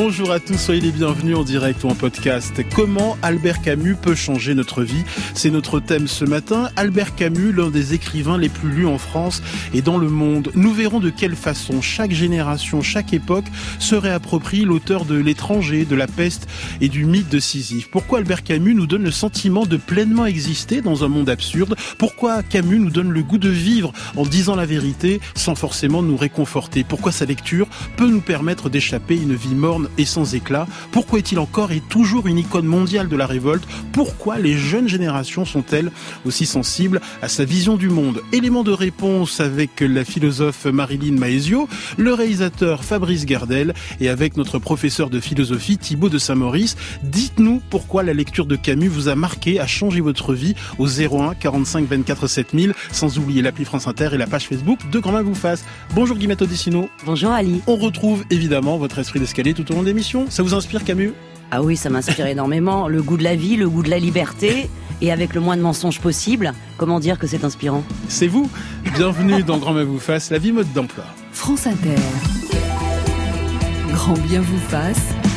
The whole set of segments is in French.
Bonjour à tous, soyez les bienvenus en direct ou en podcast. Comment Albert Camus peut changer notre vie ? C'est notre thème ce matin. Albert Camus, l'un des écrivains les plus lus en France et dans le monde. Nous verrons de quelle façon chaque génération, chaque époque se réapproprie l'auteur de L'Étranger, de La Peste et du mythe de Sisyphe. Pourquoi Albert Camus nous donne le sentiment de pleinement exister dans un monde absurde ? Pourquoi Camus nous donne le goût de vivre en disant la vérité sans forcément nous réconforter ? Pourquoi sa lecture peut nous permettre d'échapper à une vie morne et sans éclat? Pourquoi est-il encore et toujours une icône mondiale de la révolte? Pourquoi les jeunes générations sont-elles aussi sensibles à sa vision du monde? Élément de réponse avec la philosophe Marilyn Maezio, le réalisateur Fabrice Gardel et avec notre professeur de philosophie Thibaut de Saint-Maurice. Dites-nous pourquoi la lecture de Camus vous a marqué, a changé votre vie au 01 45 24 7000, sans oublier l'appli France Inter et la page Facebook de Grand Main vous fasse. Bonjour Guillemette Odissino. Bonjour Ali. On retrouve évidemment votre esprit d'escalier tout au long de l'émission. Ça vous inspire Camus ? Ah oui, ça m'inspire énormément. Le goût de la vie, le goût de la liberté, et avec le moins de mensonges possible. Comment dire que c'est inspirant ? C'est vous. Bienvenue dans Grand Bien vous fasse, la vie mode d'emploi. France Inter. Grand Bien vous fasse.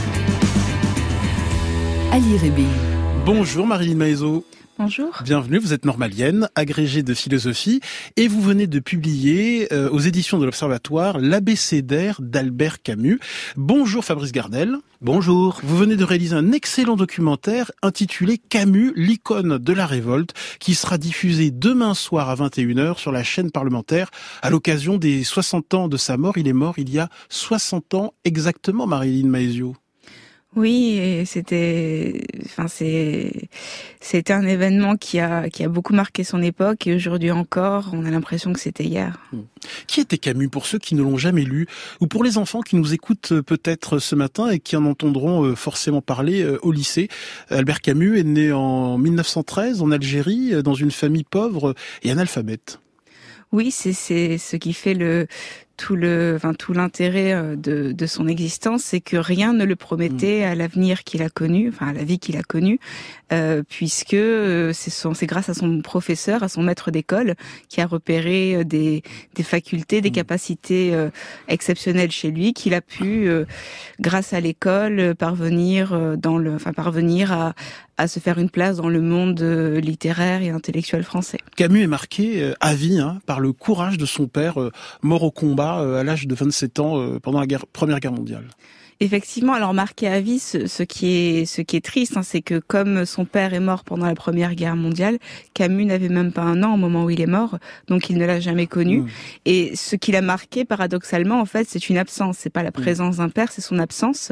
Ali Rébi. Bonjour Marilyn Maezio. Bonjour. Bienvenue, vous êtes normalienne, agrégée de philosophie, et vous venez de publier aux éditions de l'Observatoire l'abécédaire d'Albert Camus. Bonjour Fabrice Gardel. Bonjour. Vous venez de réaliser un excellent documentaire intitulé Camus, l'icône de la révolte, qui sera diffusé demain soir à 21h sur la chaîne parlementaire à l'occasion des 60 ans de sa mort. Il est mort il y a 60 ans exactement, Marilyn Maezio. Oui, et c'était un événement qui a beaucoup marqué son époque, et aujourd'hui encore, on a l'impression que c'était hier. Qui était Camus pour ceux qui ne l'ont jamais lu, ou pour les enfants qui nous écoutent peut-être ce matin et qui en entendront forcément parler au lycée? Albert Camus est né en 1913 en Algérie, dans une famille pauvre et analphabète. Oui, c'est ce qui fait tout l'intérêt de son existence, c'est que rien ne le promettait à l'avenir qu'il a connu, à la vie qu'il a connue, puisque c'est grâce à son professeur, à son maître d'école, qui a repéré des facultés, des capacités exceptionnelles chez lui, qu'il a pu, grâce à l'école, parvenir à se faire une place dans le monde littéraire et intellectuel français. Camus est marqué à vie par le courage de son père, mort au combat à l'âge de 27 ans pendant la Première Guerre mondiale. Effectivement, alors marqué à vie, ce qui est triste, c'est que comme son père est mort pendant la Première Guerre mondiale, Camus n'avait même pas 1 an au moment où il est mort, donc il ne l'a jamais connu. Et ce qui l'a marqué, paradoxalement, en fait, c'est une absence. C'est pas la présence d'un père, c'est son absence.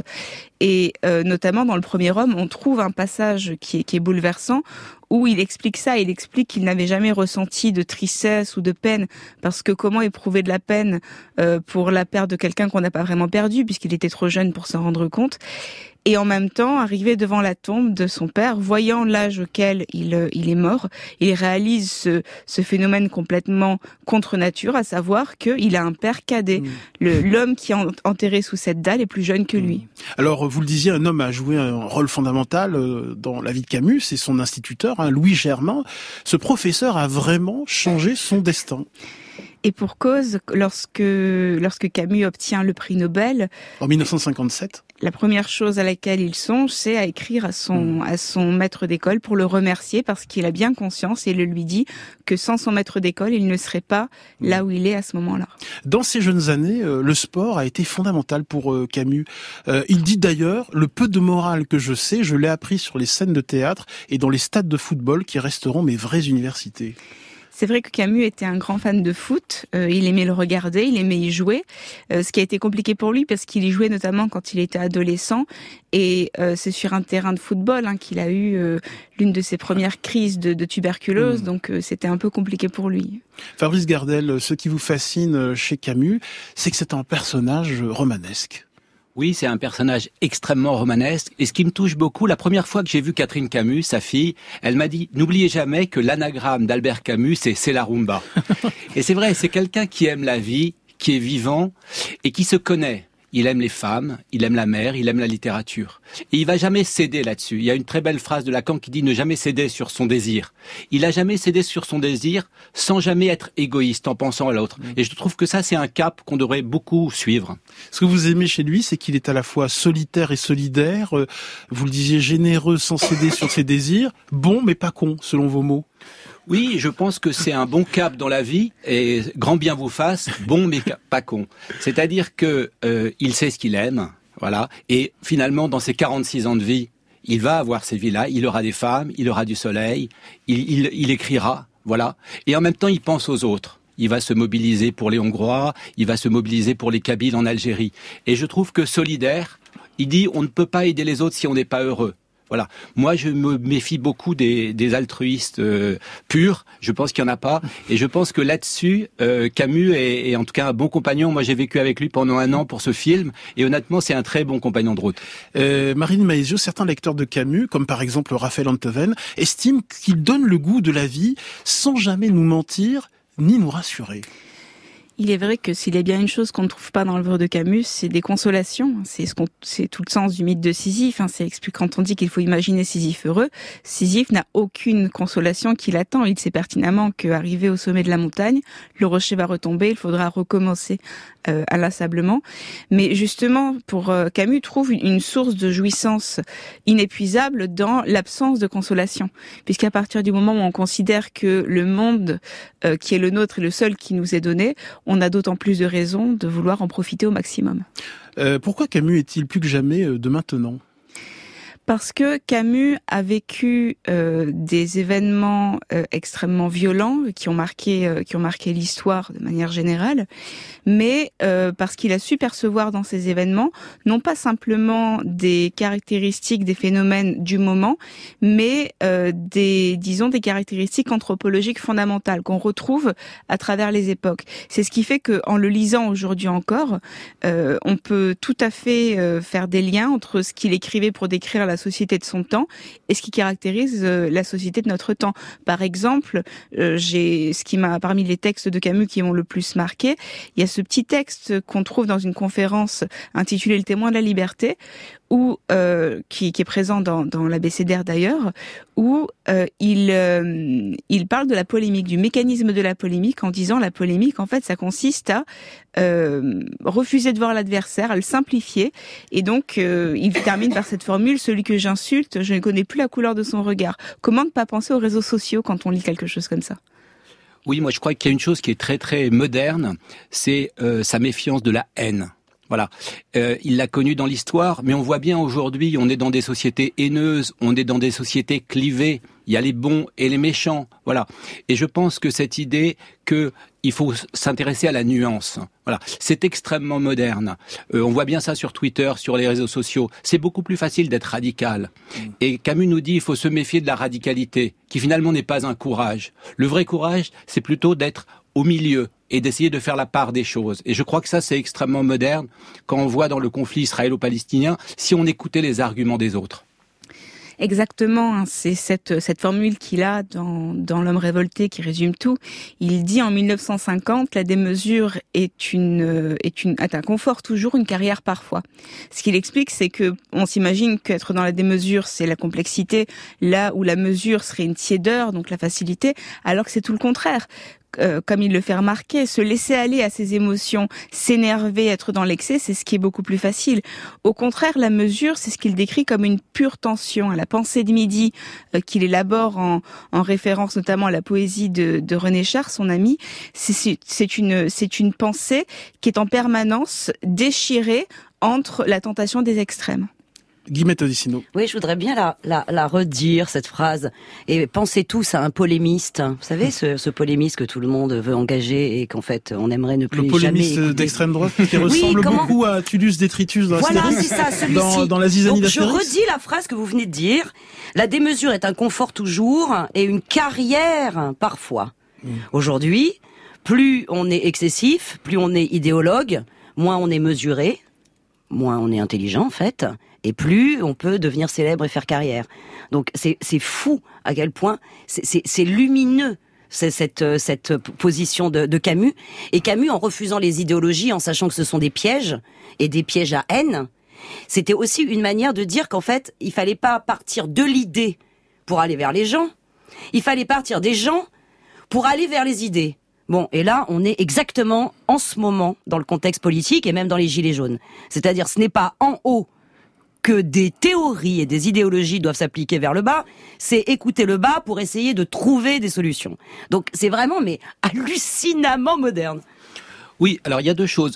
Et notamment dans Le Premier Homme, on trouve un passage qui est bouleversant, où il explique ça, il explique qu'il n'avait jamais ressenti de tristesse ou de peine, parce que comment éprouver de la peine pour la perte de quelqu'un qu'on n'a pas vraiment perdu, puisqu'il était trop jeune pour s'en rendre compte. Et en même temps, arrivé devant la tombe de son père, voyant l'âge auquel il est mort, il réalise ce phénomène complètement contre nature, à savoir qu'il a un père cadet. L'homme qui est enterré sous cette dalle est plus jeune que lui. Alors, vous le disiez, un homme a joué un rôle fondamental dans la vie de Camus, c'est son instituteur, Louis Germain. Ce professeur a vraiment changé son destin. Et pour cause, lorsque Camus obtient le prix Nobel... En 1957 ? La première chose à laquelle il songe, c'est à écrire à son maître d'école pour le remercier, parce qu'il a bien conscience, et il lui dit que sans son maître d'école, il ne serait pas là où il est à ce moment-là. Dans ces jeunes années, le sport a été fondamental pour Camus. Il dit d'ailleurs, le peu de morale que je sais, je l'ai appris sur les scènes de théâtre et dans les stades de football qui resteront mes vraies universités. C'est vrai que Camus était un grand fan de foot, il aimait le regarder, il aimait y jouer, ce qui a été compliqué pour lui parce qu'il y jouait notamment quand il était adolescent, et c'est sur un terrain de football qu'il a eu l'une de ses premières crises de tuberculose, donc c'était un peu compliqué pour lui. Fabrice Gardel, ce qui vous fascine chez Camus, c'est que c'est un personnage romanesque. Oui, c'est un personnage extrêmement romanesque. Et ce qui me touche beaucoup, la première fois que j'ai vu Catherine Camus, sa fille, elle m'a dit « N'oubliez jamais que l'anagramme d'Albert Camus, c'est la rumba ». Et c'est vrai, c'est quelqu'un qui aime la vie, qui est vivant et qui se connaît. il aime les femmes, il aime la mer, il aime la littérature. Et il va jamais céder là-dessus. Il y a une très belle phrase de Lacan qui dit ne jamais céder sur son désir. Il a jamais cédé sur son désir sans jamais être égoïste en pensant à l'autre. Et je trouve que ça, c'est un cap qu'on devrait beaucoup suivre. Ce que vous aimez chez lui, c'est qu'il est à la fois solitaire et solidaire. Vous le disiez, généreux sans céder sur ses désirs. Bon, mais pas con, selon vos mots. Oui, je pense que c'est un bon cap dans la vie et grand bien vous fasse, bon mais pas con. C'est-à-dire que il sait ce qu'il aime, voilà. Et finalement, dans ses 46 ans de vie, il va avoir ces vies-là, il aura des femmes, il aura du soleil, il écrira, voilà. Et en même temps, il pense aux autres. Il va se mobiliser pour les Hongrois, il va se mobiliser pour les Kabyles en Algérie. Et je trouve que solidaire, il dit on ne peut pas aider les autres si on n'est pas heureux. Voilà. Moi, je me méfie beaucoup des altruistes purs. Je pense qu'il n'y en a pas. Et je pense que là-dessus, Camus est en tout cas un bon compagnon. Moi, j'ai vécu avec lui pendant 1 an pour ce film. Et honnêtement, c'est un très bon compagnon de route. Marine Maezio, certains lecteurs de Camus, comme par exemple Raphaël Enthoven, estiment qu'il donne le goût de la vie sans jamais nous mentir ni nous rassurer. Il est vrai que s'il y a bien une chose qu'on ne trouve pas dans l'œuvre de Camus, c'est des consolations. C'est tout le sens du mythe de Sisyphe. C'est quand on dit qu'il faut imaginer Sisyphe heureux, Sisyphe n'a aucune consolation qui l'attend. Il sait pertinemment qu'arrivé au sommet de la montagne, le rocher va retomber, il faudra recommencer inlassablement. Mais justement, Camus trouve une source de jouissance inépuisable dans l'absence de consolation. Puisqu'à partir du moment où on considère que le monde qui est le nôtre est le seul qui nous est donné, on a d'autant plus de raisons de vouloir en profiter au maximum. Pourquoi Camus est-il plus que jamais de maintenant ? Parce que Camus a vécu des événements extrêmement violents qui ont marqué l'histoire de manière générale, mais parce qu'il a su percevoir dans ces événements non pas simplement des caractéristiques des phénomènes du moment, mais des caractéristiques anthropologiques fondamentales qu'on retrouve à travers les époques. C'est ce qui fait que, en le lisant aujourd'hui encore, on peut tout à fait faire des liens entre ce qu'il écrivait pour décrire la société de son temps et ce qui caractérise la société de notre temps. Par exemple, parmi les textes de Camus qui m'ont le plus marqué, il y a ce petit texte qu'on trouve dans une conférence intitulée Le témoin de la liberté, qui est présent dans l'abécédaire d'ailleurs, où il parle de la polémique, du mécanisme de la polémique, en disant la polémique, en fait, ça consiste à refuser de voir l'adversaire, à le simplifier, et donc il termine par cette formule: celui que j'insulte, je ne connais plus la couleur de son regard. Comment ne pas penser aux réseaux sociaux quand on lit quelque chose comme ça ? Oui, moi je crois qu'il y a une chose qui est très très moderne, c'est sa méfiance de la haine. Voilà, il l'a connu dans l'histoire, mais on voit bien aujourd'hui, on est dans des sociétés haineuses, on est dans des sociétés clivées, il y a les bons et les méchants, voilà. Et je pense que cette idée qu'il faut s'intéresser à la nuance, voilà, c'est extrêmement moderne. On voit bien ça sur Twitter, sur les réseaux sociaux. C'est beaucoup plus facile d'être radical. Et Camus nous dit il faut se méfier de la radicalité, qui finalement n'est pas un courage. Le vrai courage, c'est plutôt d'être au milieu et d'essayer de faire la part des choses. Et je crois que ça, c'est extrêmement moderne quand on voit dans le conflit israélo-palestinien, si on écoutait les arguments des autres. Exactement, c'est cette formule qu'il a dans L'homme révolté qui résume tout. Il dit en 1950, la démesure est un confort toujours, une carrière parfois. Ce qu'il explique, c'est que on s'imagine qu'être dans la démesure, c'est la complexité, là où la mesure serait une tiédeur, donc la facilité, alors que c'est tout le contraire. Comme il le fait remarquer, se laisser aller à ses émotions, s'énerver, être dans l'excès, c'est ce qui est beaucoup plus facile. Au contraire, la mesure, c'est ce qu'il décrit comme une pure tension. La pensée de midi, qu'il élabore en référence notamment à la poésie de René Char, son ami, c'est une pensée qui est en permanence déchirée entre la tentation des extrêmes. Guillemette Odissino. Oui, je voudrais bien la redire, cette phrase. Et pensez tous à un polémiste. Vous savez, ce polémiste que tout le monde veut engager et qu'en fait, on aimerait ne plus jamais écouter. Le polémiste d'extrême droite qui ressemble beaucoup à Tullus Detritus dans voilà, Astérix. C'est ça, celui-ci. Dans la zizanie Donc, d'Astérix. je redis la phrase que vous venez de dire. La démesure est un confort toujours et une carrière parfois. Aujourd'hui, plus on est excessif, plus on est idéologue, moins on est mesuré, moins on est intelligent en fait, et plus on peut devenir célèbre et faire carrière. Donc c'est fou à quel point c'est lumineux cette position de Camus. Et Camus, en refusant les idéologies, en sachant que ce sont des pièges, et des pièges à haine, c'était aussi une manière de dire qu'en fait, il fallait pas partir de l'idée pour aller vers les gens, il fallait partir des gens pour aller vers les idées. Bon, et là, on est exactement en ce moment dans le contexte politique et même dans les Gilets jaunes. C'est-à-dire, ce n'est pas en haut que des théories et des idéologies doivent s'appliquer vers le bas, c'est écouter le bas pour essayer de trouver des solutions. Donc, c'est vraiment, mais hallucinamment moderne. Oui, alors il y a deux choses.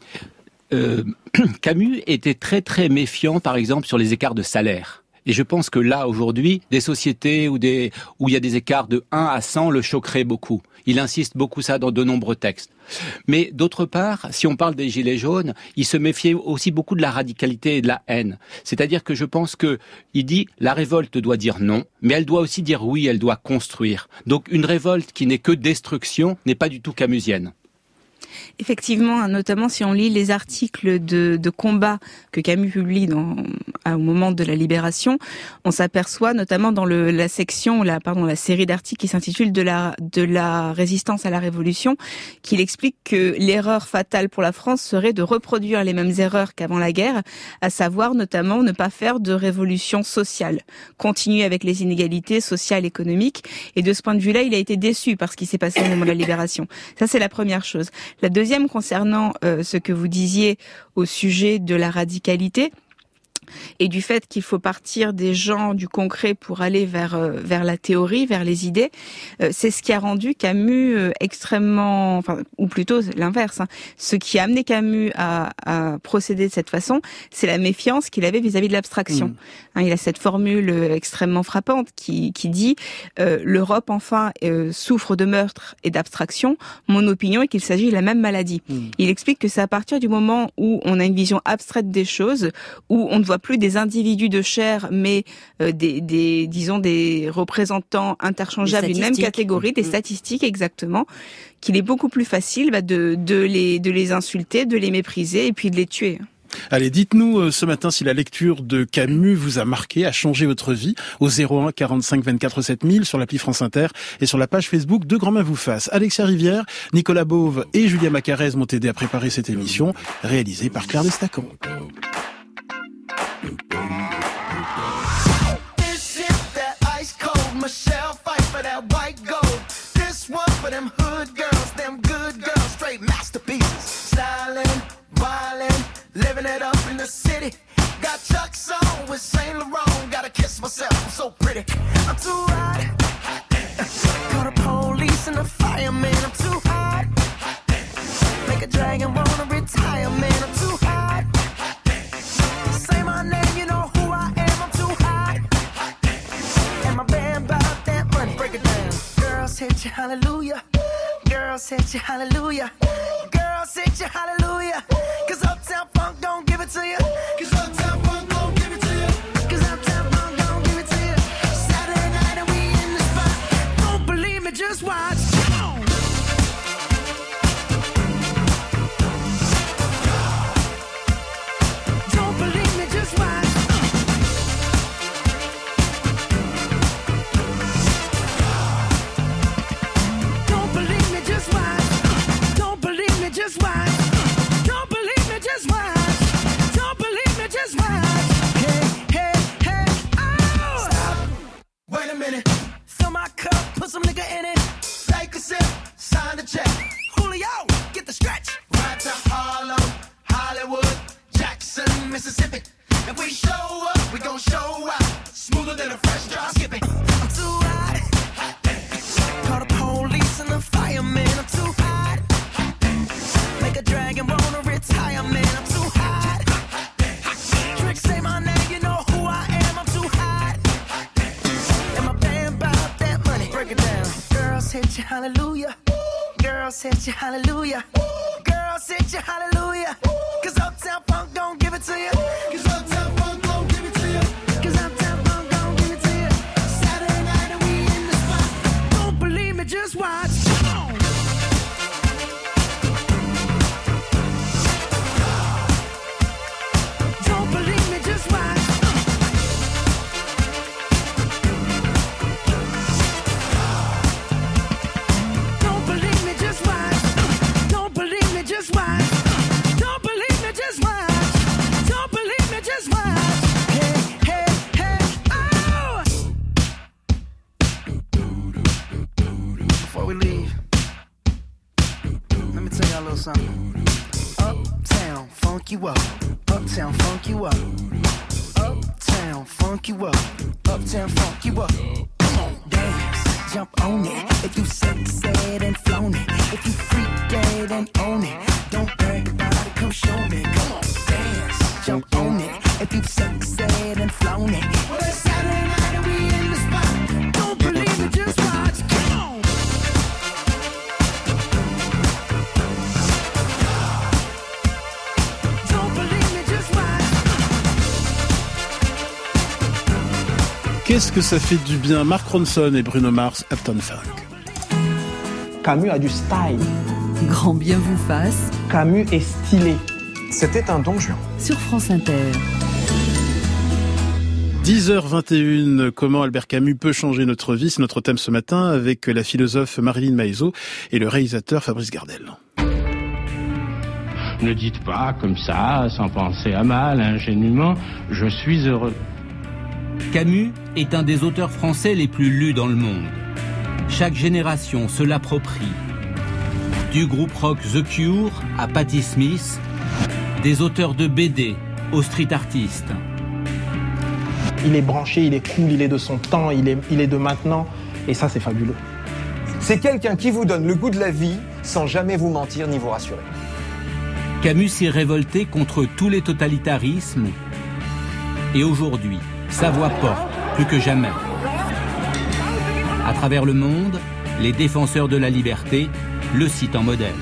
Camus était très très méfiant, par exemple, sur les écarts de salaire. Et je pense que là, aujourd'hui, des sociétés où il y a des écarts de 1 à 100 le choqueraient beaucoup. Il insiste beaucoup ça dans de nombreux textes. Mais d'autre part, si on parle des Gilets jaunes, il se méfiait aussi beaucoup de la radicalité et de la haine. C'est-à-dire que je pense que il dit la révolte doit dire non, mais elle doit aussi dire oui, elle doit construire. Donc une révolte qui n'est que destruction n'est pas du tout camusienne. Effectivement, notamment si on lit les articles de combat que Camus publie au moment de la Libération, on s'aperçoit notamment dans la série d'articles qui s'intitule de la résistance à la Révolution, qu'il explique que l'erreur fatale pour la France serait de reproduire les mêmes erreurs qu'avant la guerre, à savoir notamment ne pas faire de révolution sociale, continuer avec les inégalités sociales, économiques, et de ce point de vue-là, il a été déçu par ce qui s'est passé au moment de la Libération. Ça, c'est la première chose. La deuxième, concernant ce que vous disiez au sujet de la radicalité et du fait qu'il faut partir des gens, du concret pour aller vers la théorie, vers les idées, c'est ce qui a rendu Camus extrêmement, ou plutôt l'inverse, ce qui a amené Camus à procéder de cette façon, c'est la méfiance qu'il avait vis-à-vis de l'abstraction. Il a cette formule extrêmement frappante qui dit l'Europe enfin souffre de meurtre et d'abstraction. Mon opinion est qu'il s'agit de la même maladie. Il explique que c'est à partir du moment où on a une vision abstraite des choses, où on ne voit plus des individus de chair, mais des représentants interchangeables d'une même catégorie, des statistiques exactement, qu'il est beaucoup plus facile de les insulter, de les mépriser et puis de les tuer. Allez, dites-nous ce matin si la lecture de Camus vous a marqué, a changé votre vie, au 01 45 24 7000 sur l'appli France Inter et sur la page Facebook de Grand Main vous fasse. Alexia Rivière, Nicolas Beauve et Julia Macarez m'ont aidé à préparer cette émission, réalisée par Claire Destacan. This is that ice cold Michelle fight for that white gold. This one for them hood girls, them good girls, straight masterpieces. Stylin', wildin', living it up in the city. Got Chuck's on with Saint Laurent. Gotta kiss myself, I'm so pretty. I'm too hot. Call the police and the fireman. I'm too hot. Make a dragon wanna retire, man. I'm too hot. Say my name, you know who I am. I'm too hot. And my band bought that money. Break it down. Girls hit you, hallelujah. Girls hit you, hallelujah. Girls hit you, hallelujah. Cause Uptown Funk don't give it to you. Cause Uptown Funk don't give it to you. Cause Uptown Funk don't give it to you. Saturday night and we in the spot. Don't believe me, just watch. Don't believe me, just watch. Don't believe me, just watch. Don't believe me, just watch. Don't believe me, just watch. Don't believe me, just watch. Hey, hey, hey, oh! Stop. Wait a minute. Fill my cup, put some nigga in it. Take a sip, sign the check. Julio, get the stretch. Right to Harlem, Hollywood, Jackson, Mississippi. If we show up, we gon' show out. Smoother than a fresh drop. Skip it. I'm too hot. Call the police and the fireman. I'm too hot. Make a dragon wanna retire, man. I'm too hot. Trick, say my name, you know who I am. I'm too hot. And my band bought that money. Break it down. Girls hit you, hallelujah. Girls hit you, hallelujah. Girls hit you, hallelujah. Cause Uptown Funk don't give it to you. Cause Uptown Funk don't give it to you. Cause Uptown Funk don't give it to you. Saturday night and we in the spot. Don't believe me, just watch. Don't believe me, just watch. something. Uptown, funk you up. Uptown, funk you up. Uptown, funk you up. Uptown, funk you up. Come on, dance, jump on it. If you sexed and flown it. If you freak dead and own it. Don't brag about it, come show me. Come on, dance, jump on it. If you sexed and flown it. Well, it's Saturday night and we in the spot. Don't believe it, just watch. Come on. Don't believe me, just watch. Qu'est-ce que ça fait du bien, Mark Ronson et Bruno Mars, Uptown Funk. Camus a du style. Grand bien vous fasse Camus est stylé. C'était un Don Juan. sur France Inter. 10h21, comment Albert Camus peut changer notre vie, c'est notre thème ce matin avec la philosophe Marilyn Maezot et le réalisateur Fabrice Gardel. Ne dites pas comme ça, sans penser à mal, ingénument, je suis heureux. Camus est un des auteurs français les plus lus dans le monde. Chaque génération se l'approprie. Du groupe rock The Cure à Patti Smith, des auteurs de BD aux street artistes. Il est branché, il est cool, il est de son temps, il est de maintenant. Et ça, c'est fabuleux. C'est quelqu'un qui vous donne le goût de la vie sans jamais vous mentir ni vous rassurer. Camus s'est révolté contre tous les totalitarismes et aujourd'hui, sa voix porte plus que jamais. À travers le monde, les défenseurs de la liberté le citent en modèle.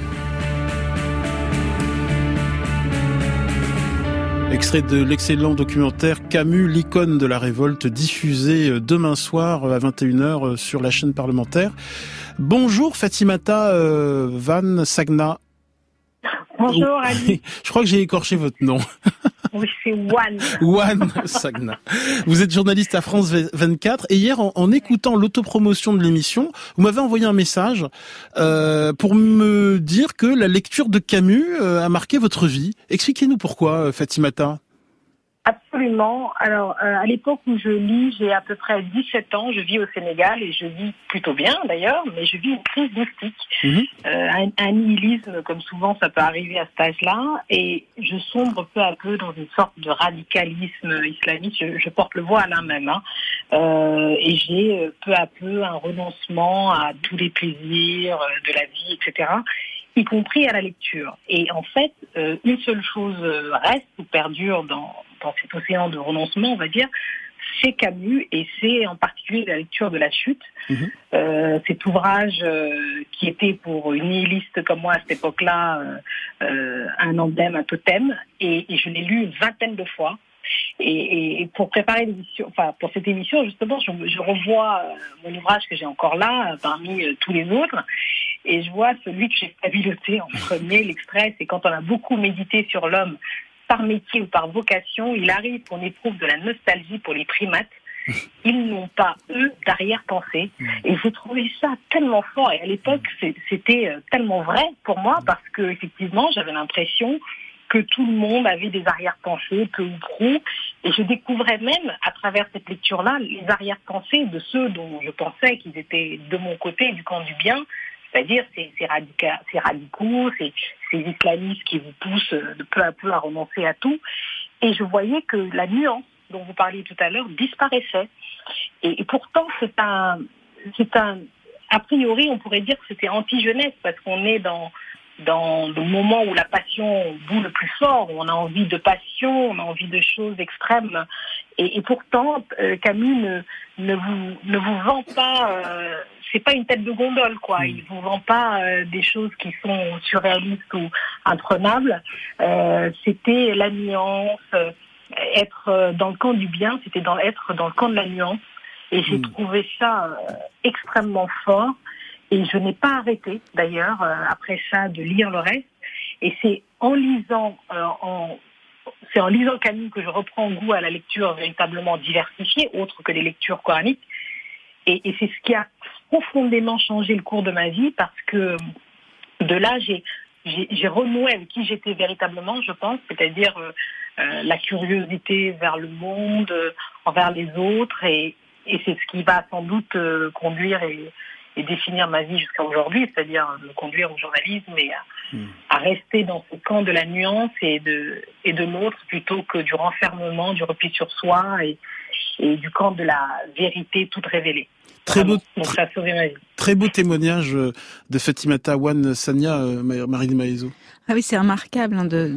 Extrait de l'excellent documentaire Camus, l'icône de la révolte, diffusé demain soir à 21h sur la chaîne parlementaire. Bonjour Fatimata Van Sagna. Bonjour Ali. Je crois que j'ai écorché votre nom. Oui, c'est Juan. Juan Sagna. Vous êtes journaliste à France 24 et hier, en écoutant l'autopromotion de l'émission, vous m'avez envoyé un message pour me dire que la lecture de Camus a marqué votre vie. Expliquez-nous pourquoi, Fatimata. Absolument. Alors, à l'époque où je lis, j'ai à peu près 17 ans, je vis au Sénégal et je vis plutôt bien d'ailleurs, mais je vis une crise mystique, un nihilisme comme souvent ça peut arriver à cet âge-là, et je sombre peu à peu dans une sorte de radicalisme islamiste. Je porte le voile même, et j'ai peu à peu un renoncement à tous les plaisirs de la vie, etc., y compris à la lecture. Et en fait, une seule chose reste ou perdure dans cet océan de renoncement, on va dire, c'est Camus, et c'est en particulier la lecture de La Chute. Cet ouvrage qui était pour une nihiliste comme moi à cette époque-là un emblème, un totem, et je l'ai lu une vingtaine de fois. Et pour préparer l'émission, enfin pour cette émission justement, je revois mon ouvrage que j'ai encore là parmi tous les autres, et je vois celui que j'ai piloté en premier. L'extrait, c'est quand on a beaucoup médité sur l'homme par métier ou par vocation, il arrive qu'on éprouve de la nostalgie pour les primates. Ils n'ont pas, eux, d'arrière-pensée. Et j'ai trouvé ça tellement fort. Et à l'époque, c'était tellement vrai pour moi, parce que effectivement, j'avais l'impression que tout le monde avait des arrière-pensées, peu ou prou. Et je découvrais même, à travers cette lecture-là, les arrière-pensées de ceux dont je pensais qu'ils étaient de mon côté, du camp du bien. C'est-à-dire ces radicaux, ces islamistes qui vous poussent de peu à peu à renoncer à tout. Et je voyais que la nuance dont vous parliez tout à l'heure disparaissait. Et pourtant, c'est un, a priori, on pourrait dire que c'était anti-jeunesse, parce qu'on est dans le moment où la passion bout le plus fort, où on a envie de passion, on a envie de choses extrêmes. Et pourtant, Camus ne vous vend pas, c'est pas une tête de gondole, quoi. Il vous vend pas des choses qui sont surréalistes ou imprenables. C'était la nuance, être dans le camp du bien, c'était être dans le camp de la nuance. Et j'ai trouvé ça extrêmement fort. Et je n'ai pas arrêté, d'ailleurs, après ça, de lire le reste. Et c'est en lisant Camus que je reprends goût à la lecture véritablement diversifiée, autre que les lectures coraniques. Et c'est ce qui a profondément changé le cours de ma vie, parce que de là, j'ai renoué avec qui j'étais véritablement, je pense, c'est-à-dire la curiosité vers le monde, envers les autres, et c'est ce qui va sans doute conduire définir ma vie jusqu'à aujourd'hui, c'est-à-dire me conduire au journalisme et à rester dans ce camp de la nuance et de l'autre plutôt que du renfermement, du repli sur soi et du camp de la vérité toute révélée. Très beau, donc ça a sauvé ma vie. Très beau témoignage de Fatimata Wan Sania, Marine Maezou. Ah oui, c'est remarquable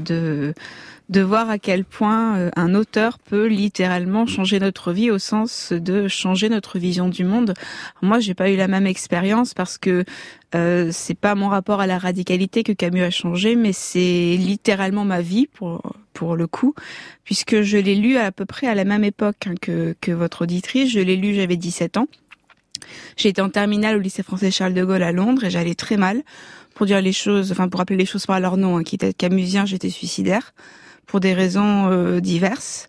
de voir à quel point un auteur peut littéralement changer notre vie au sens de changer notre vision du monde. Moi, j'ai pas eu la même expérience parce que c'est pas mon rapport à la radicalité que Camus a changé, mais c'est littéralement ma vie pour le coup, puisque je l'ai lu à peu près à la même époque que votre auditrice. Je l'ai lu, j'avais 17 ans. J'étais en terminale au lycée français Charles de Gaulle à Londres et j'allais très mal. Pour dire les choses, pour appeler les choses par leur nom, quitte à être camusien, j'étais suicidaire pour des raisons diverses.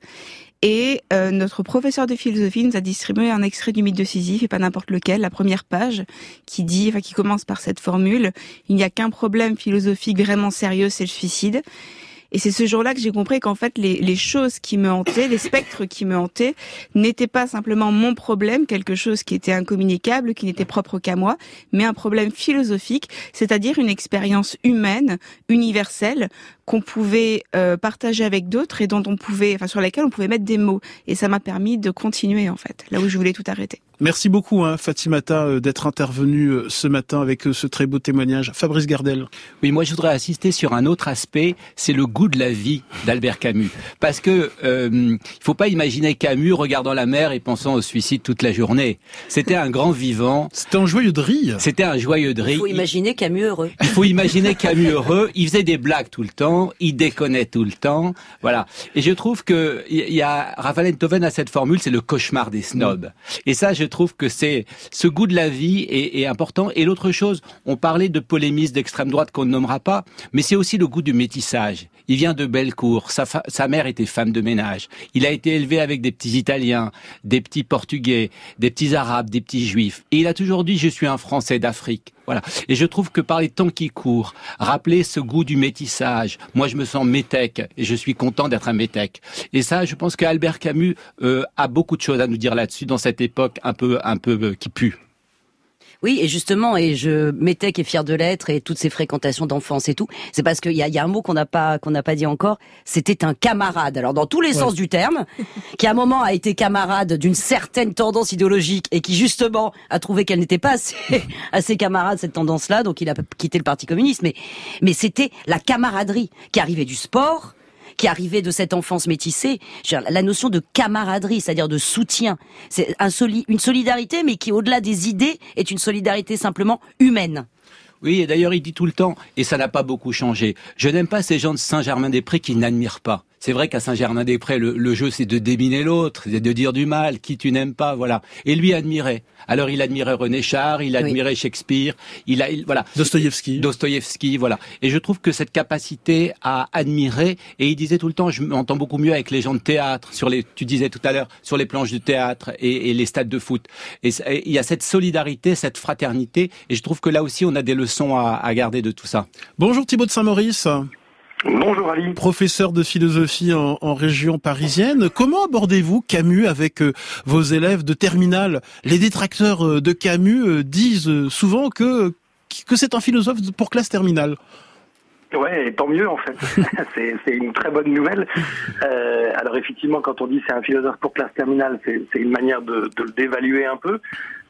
Et notre professeur de philosophie nous a distribué un extrait du mythe de Sisyphe, et pas n'importe lequel, la première page, qui commence par cette formule: il n'y a qu'un problème philosophique vraiment sérieux, c'est le suicide. Et c'est ce jour-là que j'ai compris qu'en fait, les choses qui me hantaient, les spectres qui me hantaient, n'étaient pas simplement mon problème, quelque chose qui était incommunicable, qui n'était propre qu'à moi, mais un problème philosophique, c'est-à-dire une expérience humaine, universelle, qu'on pouvait partager avec d'autres et sur laquelle on pouvait mettre des mots. Et ça m'a permis de continuer, en fait, là où je voulais tout arrêter. Merci beaucoup, Fatimata, d'être intervenue ce matin avec ce très beau témoignage. Fabrice Gardel. Oui, moi je voudrais insister sur un autre aspect, c'est le goût de la vie d'Albert Camus. Parce que il faut pas imaginer Camus regardant la mer et pensant au suicide toute la journée. C'était un grand vivant. C'était un joyeux de rire. C'était un joyeux de rire. Il faut imaginer Camus heureux. Il faut imaginer Camus heureux. Il faisait des blagues tout le temps, il déconnait tout le temps, voilà. Et je trouve que il y a Raphaël Enthoven a cette formule, c'est le cauchemar des snobs. Et ça, je trouve que c'est ce goût de la vie est important. Et l'autre chose, on parlait de polémistes d'extrême droite qu'on ne nommera pas, mais c'est aussi le goût du métissage. Il vient de Bellecour, sa mère était femme de ménage. Il a été élevé avec des petits Italiens, des petits Portugais, des petits Arabes, des petits Juifs. Et il a toujours dit, je suis un Français d'Afrique. Voilà. Et je trouve que par les temps qui courent, rappeler ce goût du métissage. Moi, je me sens métèque et je suis content d'être un métèque. Et ça, je pense qu'Albert Camus a beaucoup de choses à nous dire là-dessus dans cette époque un peu qui pue. Oui, et justement, et je m'étais qui est fier de l'être et toutes ces fréquentations d'enfance et tout, c'est parce qu'il y a un mot qu'on n'a pas dit encore, c'était un camarade. Alors dans tous les sens du terme, qui à un moment a été camarade d'une certaine tendance idéologique et qui justement a trouvé qu'elle n'était pas assez camarade cette tendance-là, donc il a quitté le Parti communiste. Mais c'était la camaraderie qui arrivait du sport, qui arrivait de cette enfance métissée, la notion de camaraderie, c'est-à-dire de soutien. C'est une solidarité, mais qui, au-delà des idées, est une solidarité simplement humaine. Oui, et d'ailleurs, il dit tout le temps, et ça n'a pas beaucoup changé, je n'aime pas ces gens de Saint-Germain-des-Prés qui n'admirent pas. C'est vrai qu'à Saint-Germain-des-Prés, le jeu, c'est de déminer l'autre, c'est de dire du mal, qui tu n'aimes pas, voilà. Et lui admirait. Alors, il admirait René Char, il admirait Shakespeare, voilà. Dostoïevski, voilà. Et je trouve que cette capacité à admirer, et il disait tout le temps, je m'entends beaucoup mieux avec les gens de théâtre, tu disais tout à l'heure, sur les planches de théâtre et les stades de foot. Et il y a cette solidarité, cette fraternité, et je trouve que là aussi, on a des leçons à garder de tout ça. Bonjour Thibaut de Saint-Maurice. Bonjour Ali. Professeur de philosophie en région parisienne. Comment abordez-vous Camus avec vos élèves de terminale? Les détracteurs de Camus disent souvent que c'est un philosophe pour classe terminale. Ouais, tant mieux en fait. c'est une très bonne nouvelle. Alors effectivement, quand on dit c'est un philosophe pour classe terminale, c'est une manière de le dévaluer un peu.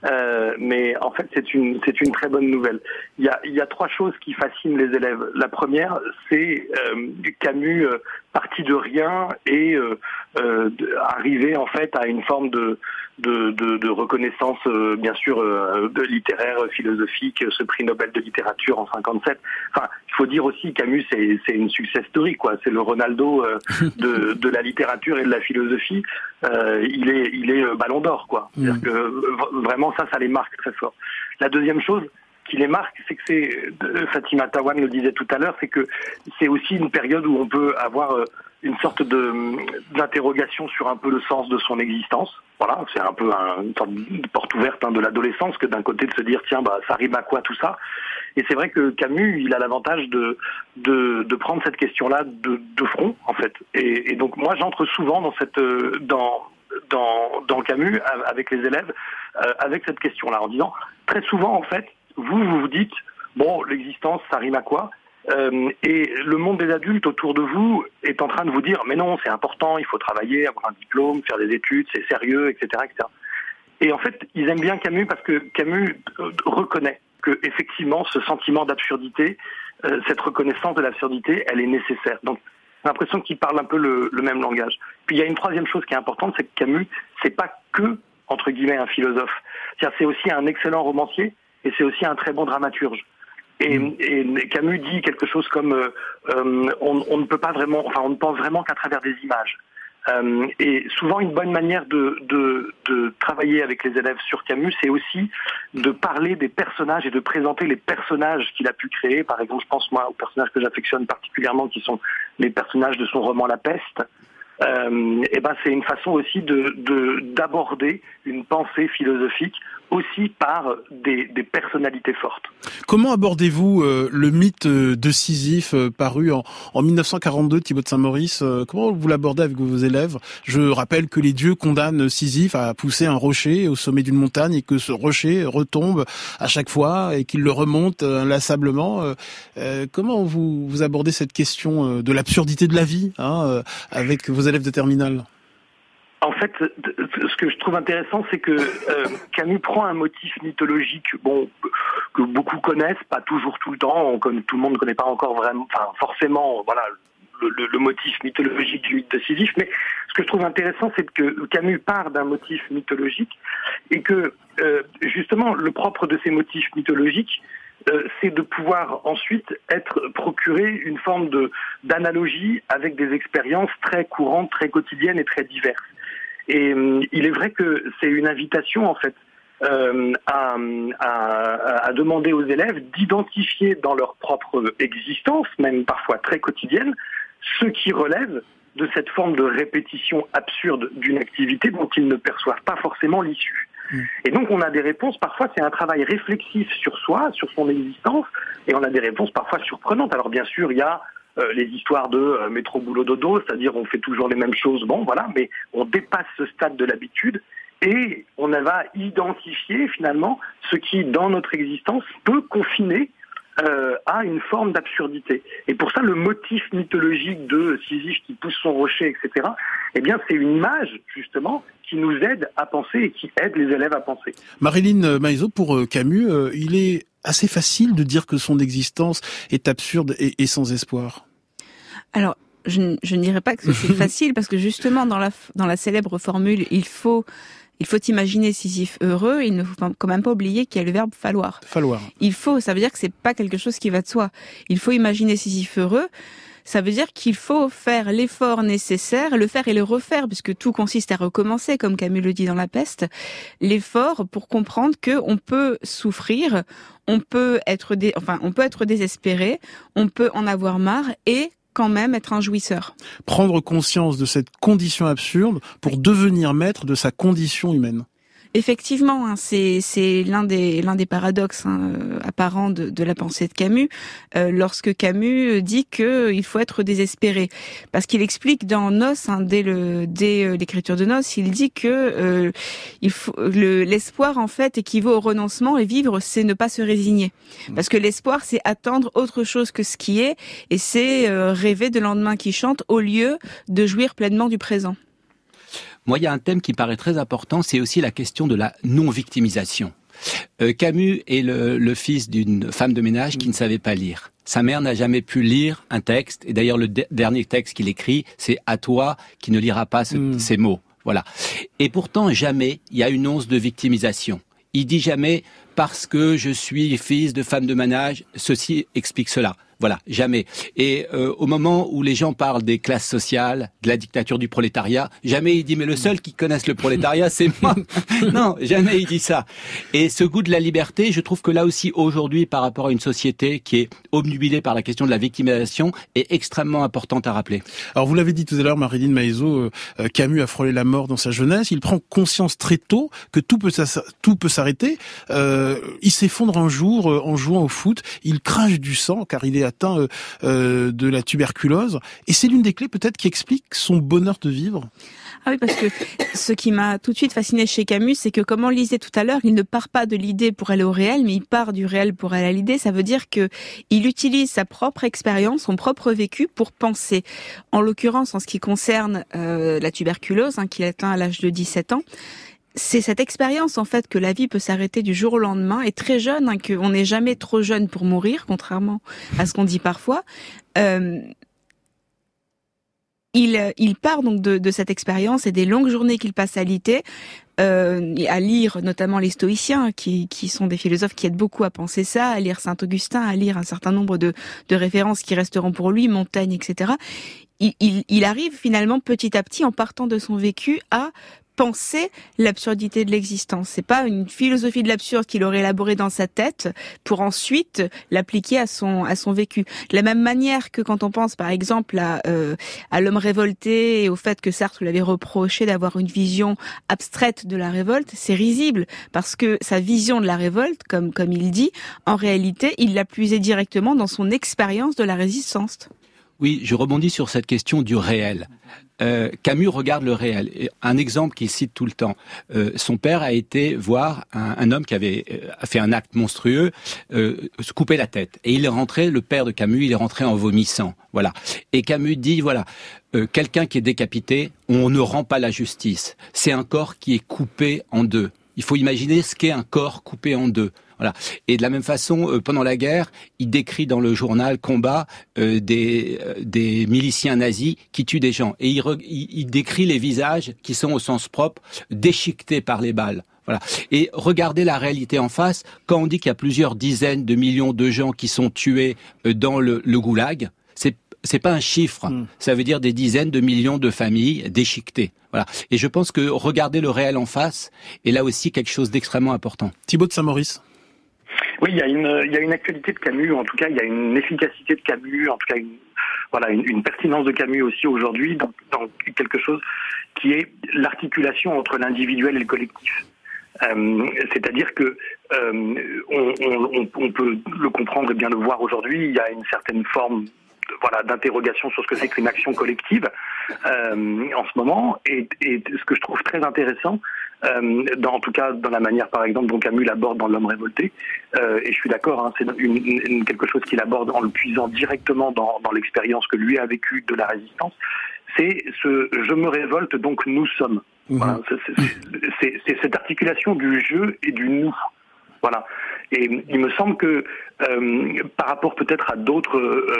Mais en fait, c'est une très bonne nouvelle. Il y a trois choses qui fascinent les élèves. La première, c'est Camus parti de rien et arrivé en fait à une forme de reconnaissance, bien sûr, de littéraire, philosophique, ce prix Nobel de littérature en 57. Enfin, il faut dire aussi Camus, c'est une success story, quoi. C'est le Ronaldo de la littérature et de la philosophie. Il est Ballon d'Or, quoi. C'est-à-dire que vraiment ça les marque très fort. La deuxième chose qui les marque, c'est que Fatimata Wan le disait tout à l'heure, c'est que c'est aussi une période où on peut avoir une sorte d'interrogation sur un peu le sens de son existence. Voilà, c'est un peu une sorte de porte ouverte de l'adolescence que d'un côté de se dire tiens ça rime à quoi tout ça. Et c'est vrai que Camus, il a l'avantage de prendre cette question-là de front en fait. Et donc moi j'entre souvent dans Camus avec les élèves, avec cette question-là, en disant, très souvent, en fait, vous dites, bon, l'existence, ça rime à quoi ? Et le monde des adultes autour de vous est en train de vous dire, mais non, c'est important, il faut travailler, avoir un diplôme, faire des études, c'est sérieux, etc., etc. Et en fait, ils aiment bien Camus parce que Camus reconnaît que effectivement, ce sentiment d'absurdité, cette reconnaissance de l'absurdité, elle est nécessaire. Donc, j'ai l'impression qu'il parle un peu le même langage. Puis il y a une troisième chose qui est importante, c'est que Camus, c'est pas que, entre guillemets, un philosophe. C'est-à-dire, c'est aussi un excellent romancier et c'est aussi un très bon dramaturge. Et Camus dit quelque chose comme on ne peut pas vraiment, enfin, on ne pense vraiment qu'à travers des images. Et souvent, une bonne manière de travailler avec les élèves sur Camus, c'est aussi de parler des personnages et de présenter les personnages qu'il a pu créer. Par exemple, je pense moi aux personnages que j'affectionne particulièrement, qui sont les personnages de son roman La Peste. Et ben, c'est une façon aussi d'aborder une pensée philosophique aussi par des personnalités fortes. Comment abordez-vous le mythe de Sisyphe paru en 1942, Thibaut de Saint-Maurice? Comment vous l'abordez avec vos élèves? Je rappelle que les dieux condamnent Sisyphe à pousser un rocher au sommet d'une montagne et que ce rocher retombe à chaque fois et qu'il le remonte inlassablement. Comment vous abordez cette question de l'absurdité de la vie avec vos élèves de terminale? En fait, ce que je trouve intéressant, c'est que Camus prend un motif mythologique, que beaucoup connaissent, pas toujours tout le temps, tout le monde ne connaît pas encore vraiment, enfin forcément, voilà, le motif mythologique du mythe de Sisyphe. Mais ce que je trouve intéressant, c'est que Camus part d'un motif mythologique et que justement le propre de ces motifs mythologiques, c'est de pouvoir ensuite être procuré une forme d'analogie avec des expériences très courantes, très quotidiennes et très diverses. Et il est vrai que c'est une invitation en fait à demander aux élèves d'identifier dans leur propre existence, même parfois très quotidienne, ce qui relève de cette forme de répétition absurde d'une activité dont ils ne perçoivent pas forcément l'issue. Et donc on a des réponses, parfois c'est un travail réflexif sur soi, sur son existence, et on a des réponses parfois surprenantes. Alors bien sûr, il y a les histoires de métro boulot dodo, c'est-à-dire on fait toujours les mêmes choses, mais on dépasse ce stade de l'habitude et on va identifier finalement ce qui dans notre existence peut confiner à une forme d'absurdité. Et pour ça, le motif mythologique de Sisyphe qui pousse son rocher, etc., eh bien c'est une image justement qui nous aide à penser et qui aide les élèves à penser. Marilyn Maisot, pour Camus, il est assez facile de dire que son existence est absurde et sans espoir. Alors, je ne dirais pas que c'est facile, parce que justement, dans la célèbre formule, il faut imaginer Sisyphe heureux, il ne faut quand même pas oublier qu'il y a le verbe falloir. Falloir. Ça veut dire que c'est pas quelque chose qui va de soi. Il faut imaginer Sisyphe heureux. Ça veut dire qu'il faut faire l'effort nécessaire, le faire et le refaire, puisque tout consiste à recommencer, comme Camus le dit dans La Peste. L'effort pour comprendre que on peut souffrir, on peut être désespéré, on peut en avoir marre et quand même être un jouisseur. Prendre conscience de cette condition absurde pour devenir maître de sa condition humaine. Effectivement, c'est l'un des paradoxes apparents de la pensée de Camus, lorsque Camus dit qu'il faut être désespéré, parce qu'il explique dans Nos, dès l'écriture de Nos, il dit que l'espoir en fait équivaut au renoncement, et vivre c'est ne pas se résigner, parce que l'espoir c'est attendre autre chose que ce qui est, et c'est rêver de lendemain qui chante au lieu de jouir pleinement du présent. Moi, il y a un thème qui paraît très important, c'est aussi la question de la non-victimisation. Camus est le fils d'une femme de ménage qui ne savait pas lire. Sa mère n'a jamais pu lire un texte, et d'ailleurs le dernier texte qu'il écrit, c'est « À toi qui ne liras pas ces mots ». Voilà. Et pourtant, jamais il y a une once de victimisation. Il dit jamais « parce que je suis fils de femme de ménage, ceci explique cela ». Voilà, jamais. Et au moment où les gens parlent des classes sociales, de la dictature du prolétariat, jamais il dit « mais le seul qui connaisse le prolétariat, c'est moi ». Non, jamais il dit ça. Et ce goût de la liberté, je trouve que là aussi, aujourd'hui, par rapport à une société qui est obnubilée par la question de la victimisation, est extrêmement importante à rappeler. Alors vous l'avez dit tout à l'heure, Marilyn Maisot, Camus a frôlé la mort dans sa jeunesse. Il prend conscience très tôt que tout peut s'arrêter. Il s'effondre un jour en jouant au foot. Il crache du sang car il est atteint de la tuberculose. Et c'est l'une des clés peut-être qui explique son bonheur de vivre. Ah oui, parce que ce qui m'a tout de suite fasciné chez Camus, c'est que, comme on le disait tout à l'heure, il ne part pas de l'idée pour aller au réel, mais il part du réel pour aller à l'idée. Ça veut dire que il utilise sa propre expérience, son propre vécu pour penser. En l'occurrence, en ce qui concerne la tuberculose, qu'il atteint à l'âge de 17 ans, c'est cette expérience en fait que la vie peut s'arrêter du jour au lendemain, et très jeune, qu'on n'est jamais trop jeune pour mourir, contrairement à ce qu'on dit parfois. Il part donc de cette expérience et des longues journées qu'il passe à lire notamment les stoïciens, qui sont des philosophes qui aident beaucoup à penser ça, à lire Saint-Augustin, à lire un certain nombre de références qui resteront pour lui, Montaigne, etc. Il arrive finalement petit à petit, en partant de son vécu, à penser l'absurdité de l'existence. C'est pas une philosophie de l'absurde qu'il aurait élaborée dans sa tête pour ensuite l'appliquer à son vécu. De la même manière que quand on pense par exemple à l'homme révolté et au fait que Sartre lui avait reproché d'avoir une vision abstraite de la révolte, c'est risible parce que sa vision de la révolte, comme il dit, en réalité, il l'a puisée directement dans son expérience de la résistance. Oui, je rebondis sur cette question du réel. Camus regarde le réel. Et un exemple qu'il cite tout le temps. Son père a été voir un homme qui avait fait un acte monstrueux, se couper la tête. Et il est rentré, le père de Camus, il est rentré en vomissant. Voilà. Et Camus dit, voilà, quelqu'un qui est décapité, on ne rend pas la justice. C'est un corps qui est coupé en deux. Il faut imaginer ce qu'est un corps coupé en deux. Voilà. Et de la même façon, pendant la guerre, il décrit dans le journal Combat des miliciens nazis qui tuent des gens. Et il décrit les visages qui sont au sens propre déchiquetés par les balles. Voilà. Et regardez la réalité en face. Quand on dit qu'il y a plusieurs dizaines de millions de gens qui sont tués dans le goulag, c'est pas un chiffre. Ça veut dire des dizaines de millions de familles déchiquetées. Voilà. Et je pense que regarder le réel en face est là aussi quelque chose d'extrêmement important. Thibaut de Saint-Maurice. Oui, il y a une actualité de Camus, en tout cas, il y a une efficacité de Camus, en tout cas, une pertinence de Camus aussi aujourd'hui dans quelque chose qui est l'articulation entre l'individuel et le collectif. C'est-à-dire que on peut le comprendre et bien le voir aujourd'hui. Il y a une certaine forme d'interrogation sur ce que c'est qu'une action collective en ce moment, et ce que je trouve très intéressant, en tout cas dans la manière par exemple dont Camus l'aborde dans L'homme révolté, et je suis d'accord, c'est quelque chose qu'il aborde en le puisant directement dans l'expérience que lui a vécue de la résistance, c'est ce « je me révolte donc nous sommes ». Voilà, c'est cette articulation du je et du nous. Voilà. Et il me semble que par rapport peut-être à d'autres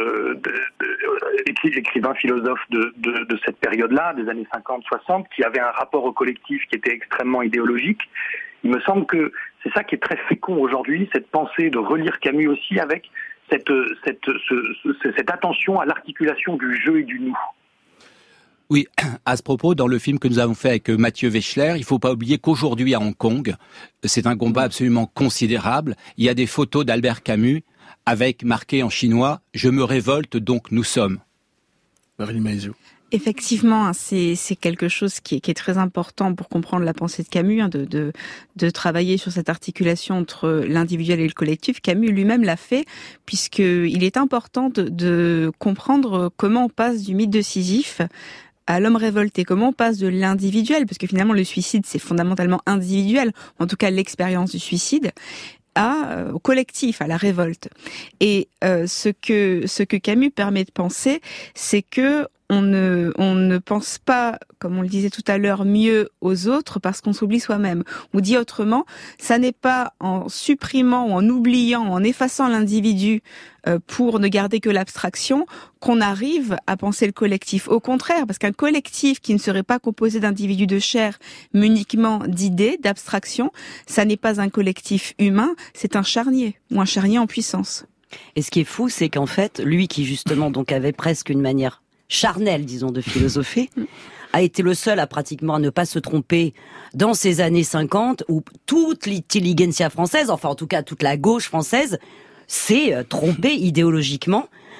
écrivains philosophes de cette période-là, des années 50-60, qui avaient un rapport au collectif qui était extrêmement idéologique, il me semble que c'est ça qui est très fécond aujourd'hui, cette pensée de relire Camus aussi avec cette attention à l'articulation du je et du nous. Oui, à ce propos, dans le film que nous avons fait avec Mathieu Wechsler, il ne faut pas oublier qu'aujourd'hui à Hong Kong, c'est un combat absolument considérable. Il y a des photos d'Albert Camus avec marqué en chinois « Je me révolte, donc nous sommes ». Marilyn Maezio. Effectivement, c'est quelque chose qui est très important pour comprendre la pensée de Camus, de travailler sur cette articulation entre l'individuel et le collectif. Camus lui-même l'a fait, puisqu'il est important de comprendre comment on passe du mythe de Sisyphe à l'homme révolté, comment on passe de l'individuel, parce que finalement le suicide c'est fondamentalement individuel, en tout cas l'expérience du suicide, au collectif, à la révolte. Et ce que Camus permet de penser, c'est que on ne pense pas, comme on le disait tout à l'heure, mieux aux autres parce qu'on s'oublie soi-même. Ou dit autrement, ça n'est pas en supprimant ou en oubliant, en effaçant l'individu pour ne garder que l'abstraction qu'on arrive à penser le collectif. Au contraire, parce qu'un collectif qui ne serait pas composé d'individus de chair, mais uniquement d'idées, d'abstraction, ça n'est pas un collectif humain, c'est un charnier, ou un charnier en puissance. Et ce qui est fou, c'est qu'en fait, lui qui justement donc avait presque une manière charnel, disons, de philosopher, a été le seul à pratiquement ne pas se tromper dans ces années 50 où toute l'intelligentsia française, enfin en tout cas toute la gauche française, s'est trompée idéologiquement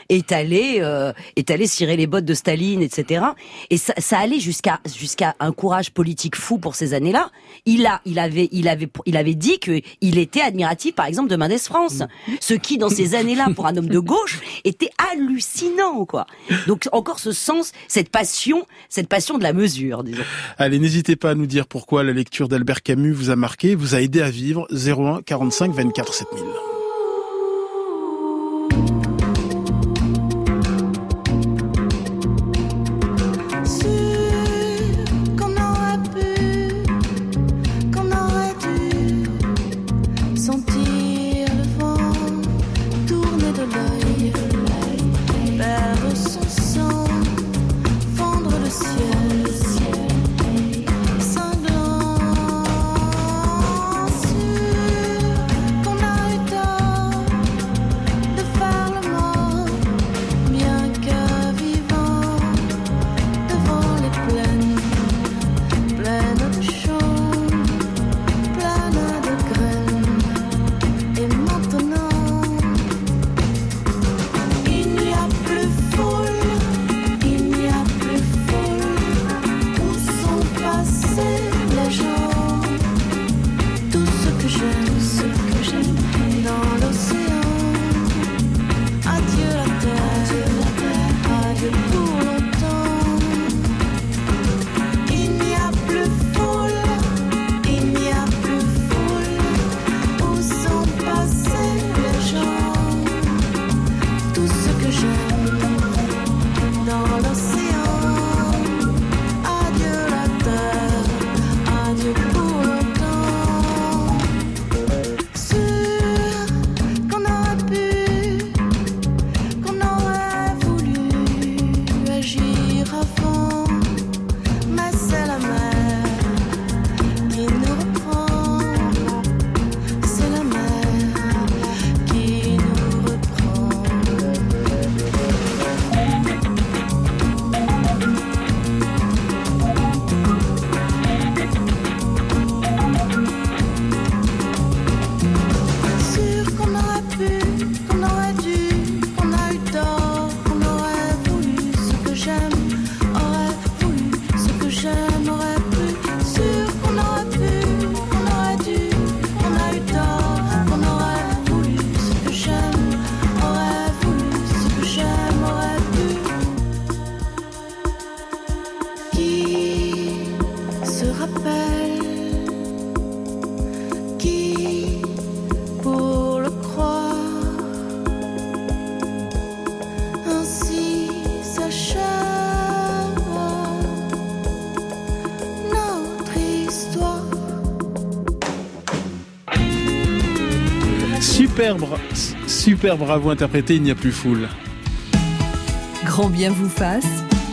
est allé cirer les bottes de Staline, etc. Et ça allait jusqu'à un courage politique fou pour ces années-là. Il avait dit que il était admiratif, par exemple, de Mendès France, ce qui dans ces années-là, pour un homme de gauche, était hallucinant, quoi. Donc encore ce sens, cette passion de la mesure, disons. Allez, n'hésitez pas à nous dire pourquoi la lecture d'Albert Camus vous a marqué, vous a aidé à vivre. 01 45 24 7000. Super bravo interprété, il n'y a plus foule. Grand bien vous fasse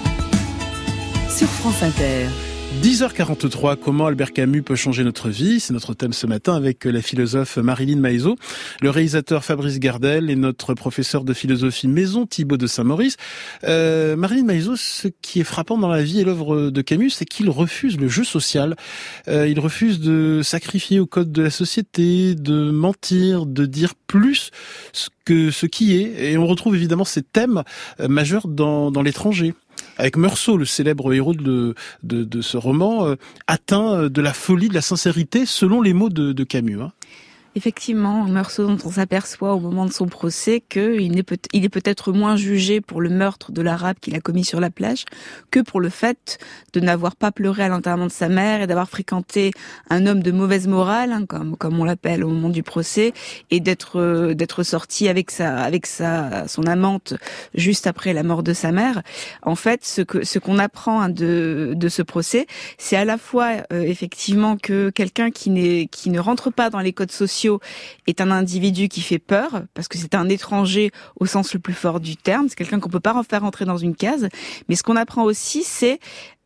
sur France Inter. 10h43, comment Albert Camus peut changer notre vie? C'est notre thème ce matin avec la philosophe Marilyn Maezot, le réalisateur Fabrice Gardel et notre professeur de philosophie maison Thibaut de Saint-Maurice. Marilyn Maezot, ce qui est frappant dans la vie et l'œuvre de Camus, c'est qu'il refuse le jeu social. Il refuse de sacrifier au code de la société, de mentir, de dire plus que ce qui est. Et on retrouve évidemment ces thèmes majeurs dans l'étranger. Avec Meursault, le célèbre héros de ce roman, atteint de la folie, de la sincérité, selon les mots de Camus. Hein. Effectivement, Meursault, dont on s'aperçoit au moment de son procès qu'il est peut-être moins jugé pour le meurtre de l'Arabe qu'il a commis sur la plage que pour le fait de n'avoir pas pleuré à l'enterrement de sa mère et d'avoir fréquenté un homme de mauvaise morale, hein, comme on l'appelle au moment du procès, et d'être sorti avec son amante juste après la mort de sa mère. En fait, ce qu'on apprend de ce procès, c'est à la fois effectivement que quelqu'un qui ne rentre pas dans les codes sociaux est un individu qui fait peur, parce que c'est un étranger au sens le plus fort du terme, c'est quelqu'un qu'on peut pas faire rentrer dans une case, mais ce qu'on apprend aussi, c'est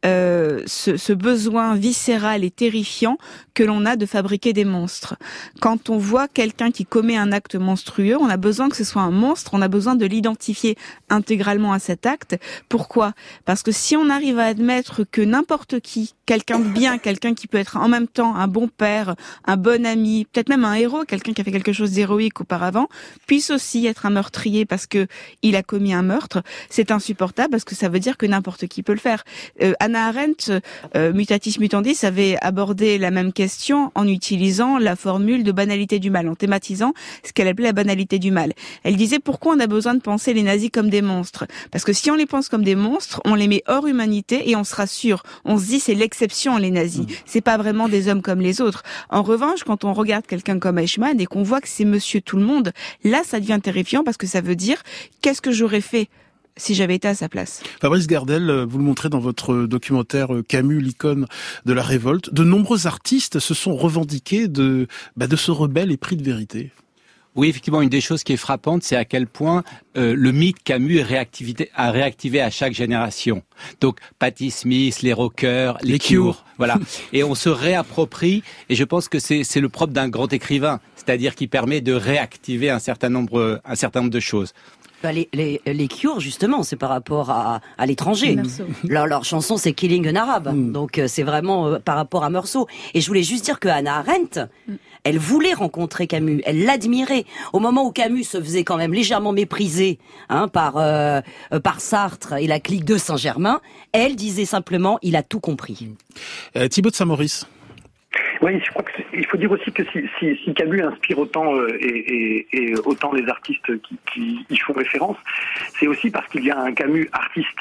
ce besoin viscéral et terrifiant que l'on a de fabriquer des monstres. Quand on voit quelqu'un qui commet un acte monstrueux, on a besoin que ce soit un monstre, on a besoin de l'identifier intégralement à cet acte. Pourquoi ? Parce que si on arrive à admettre que n'importe qui, quelqu'un de bien, quelqu'un qui peut être en même temps un bon père, un bon ami, peut-être même un héros, quelqu'un qui a fait quelque chose d'héroïque auparavant, puisse aussi être un meurtrier parce que il a commis un meurtre, c'est insupportable parce que ça veut dire que n'importe qui peut le faire. Hannah Arendt, Mutatis Mutandis, avait abordé la même question en utilisant la formule de banalité du mal, en thématisant ce qu'elle appelait la banalité du mal. Elle disait pourquoi on a besoin de penser les nazis comme des monstres ? Parce que si on les pense comme des monstres, on les met hors humanité et on se rassure. On se dit c'est l'exception les nazis, c'est pas vraiment des hommes comme les autres. En revanche, quand on regarde quelqu'un comme Eichmann et qu'on voit que c'est monsieur tout le monde, là ça devient terrifiant parce que ça veut dire qu'est-ce que j'aurais fait si j'avais été à sa place. Fabrice Gardel, vous le montrez dans votre documentaire Camus, l'icône de la révolte. De nombreux artistes se sont revendiqués de ce rebelle épris de vérité. Oui, effectivement, une des choses qui est frappante, c'est à quel point le mythe Camus a réactivé à chaque génération. Donc, Patti Smith, les rockers, les Cure, voilà. Et on se réapproprie, et je pense que c'est le propre d'un grand écrivain, c'est-à-dire qu'il permet de réactiver un certain nombre de choses. Les Cure, justement, c'est par rapport à l'étranger. Leur chanson, c'est Killing an Arab. Donc, c'est vraiment par rapport à Meursault. Et je voulais juste dire que Hannah Arendt, elle voulait rencontrer Camus. Elle l'admirait. Au moment où Camus se faisait quand même légèrement mépriser par Sartre et la clique de Saint-Germain, elle disait simplement, il a tout compris. Thibaut de Saint-Maurice. Oui, je crois qu'il faut dire aussi que si Camus inspire autant et autant les artistes qui y font référence, c'est aussi parce qu'il y a un Camus artiste,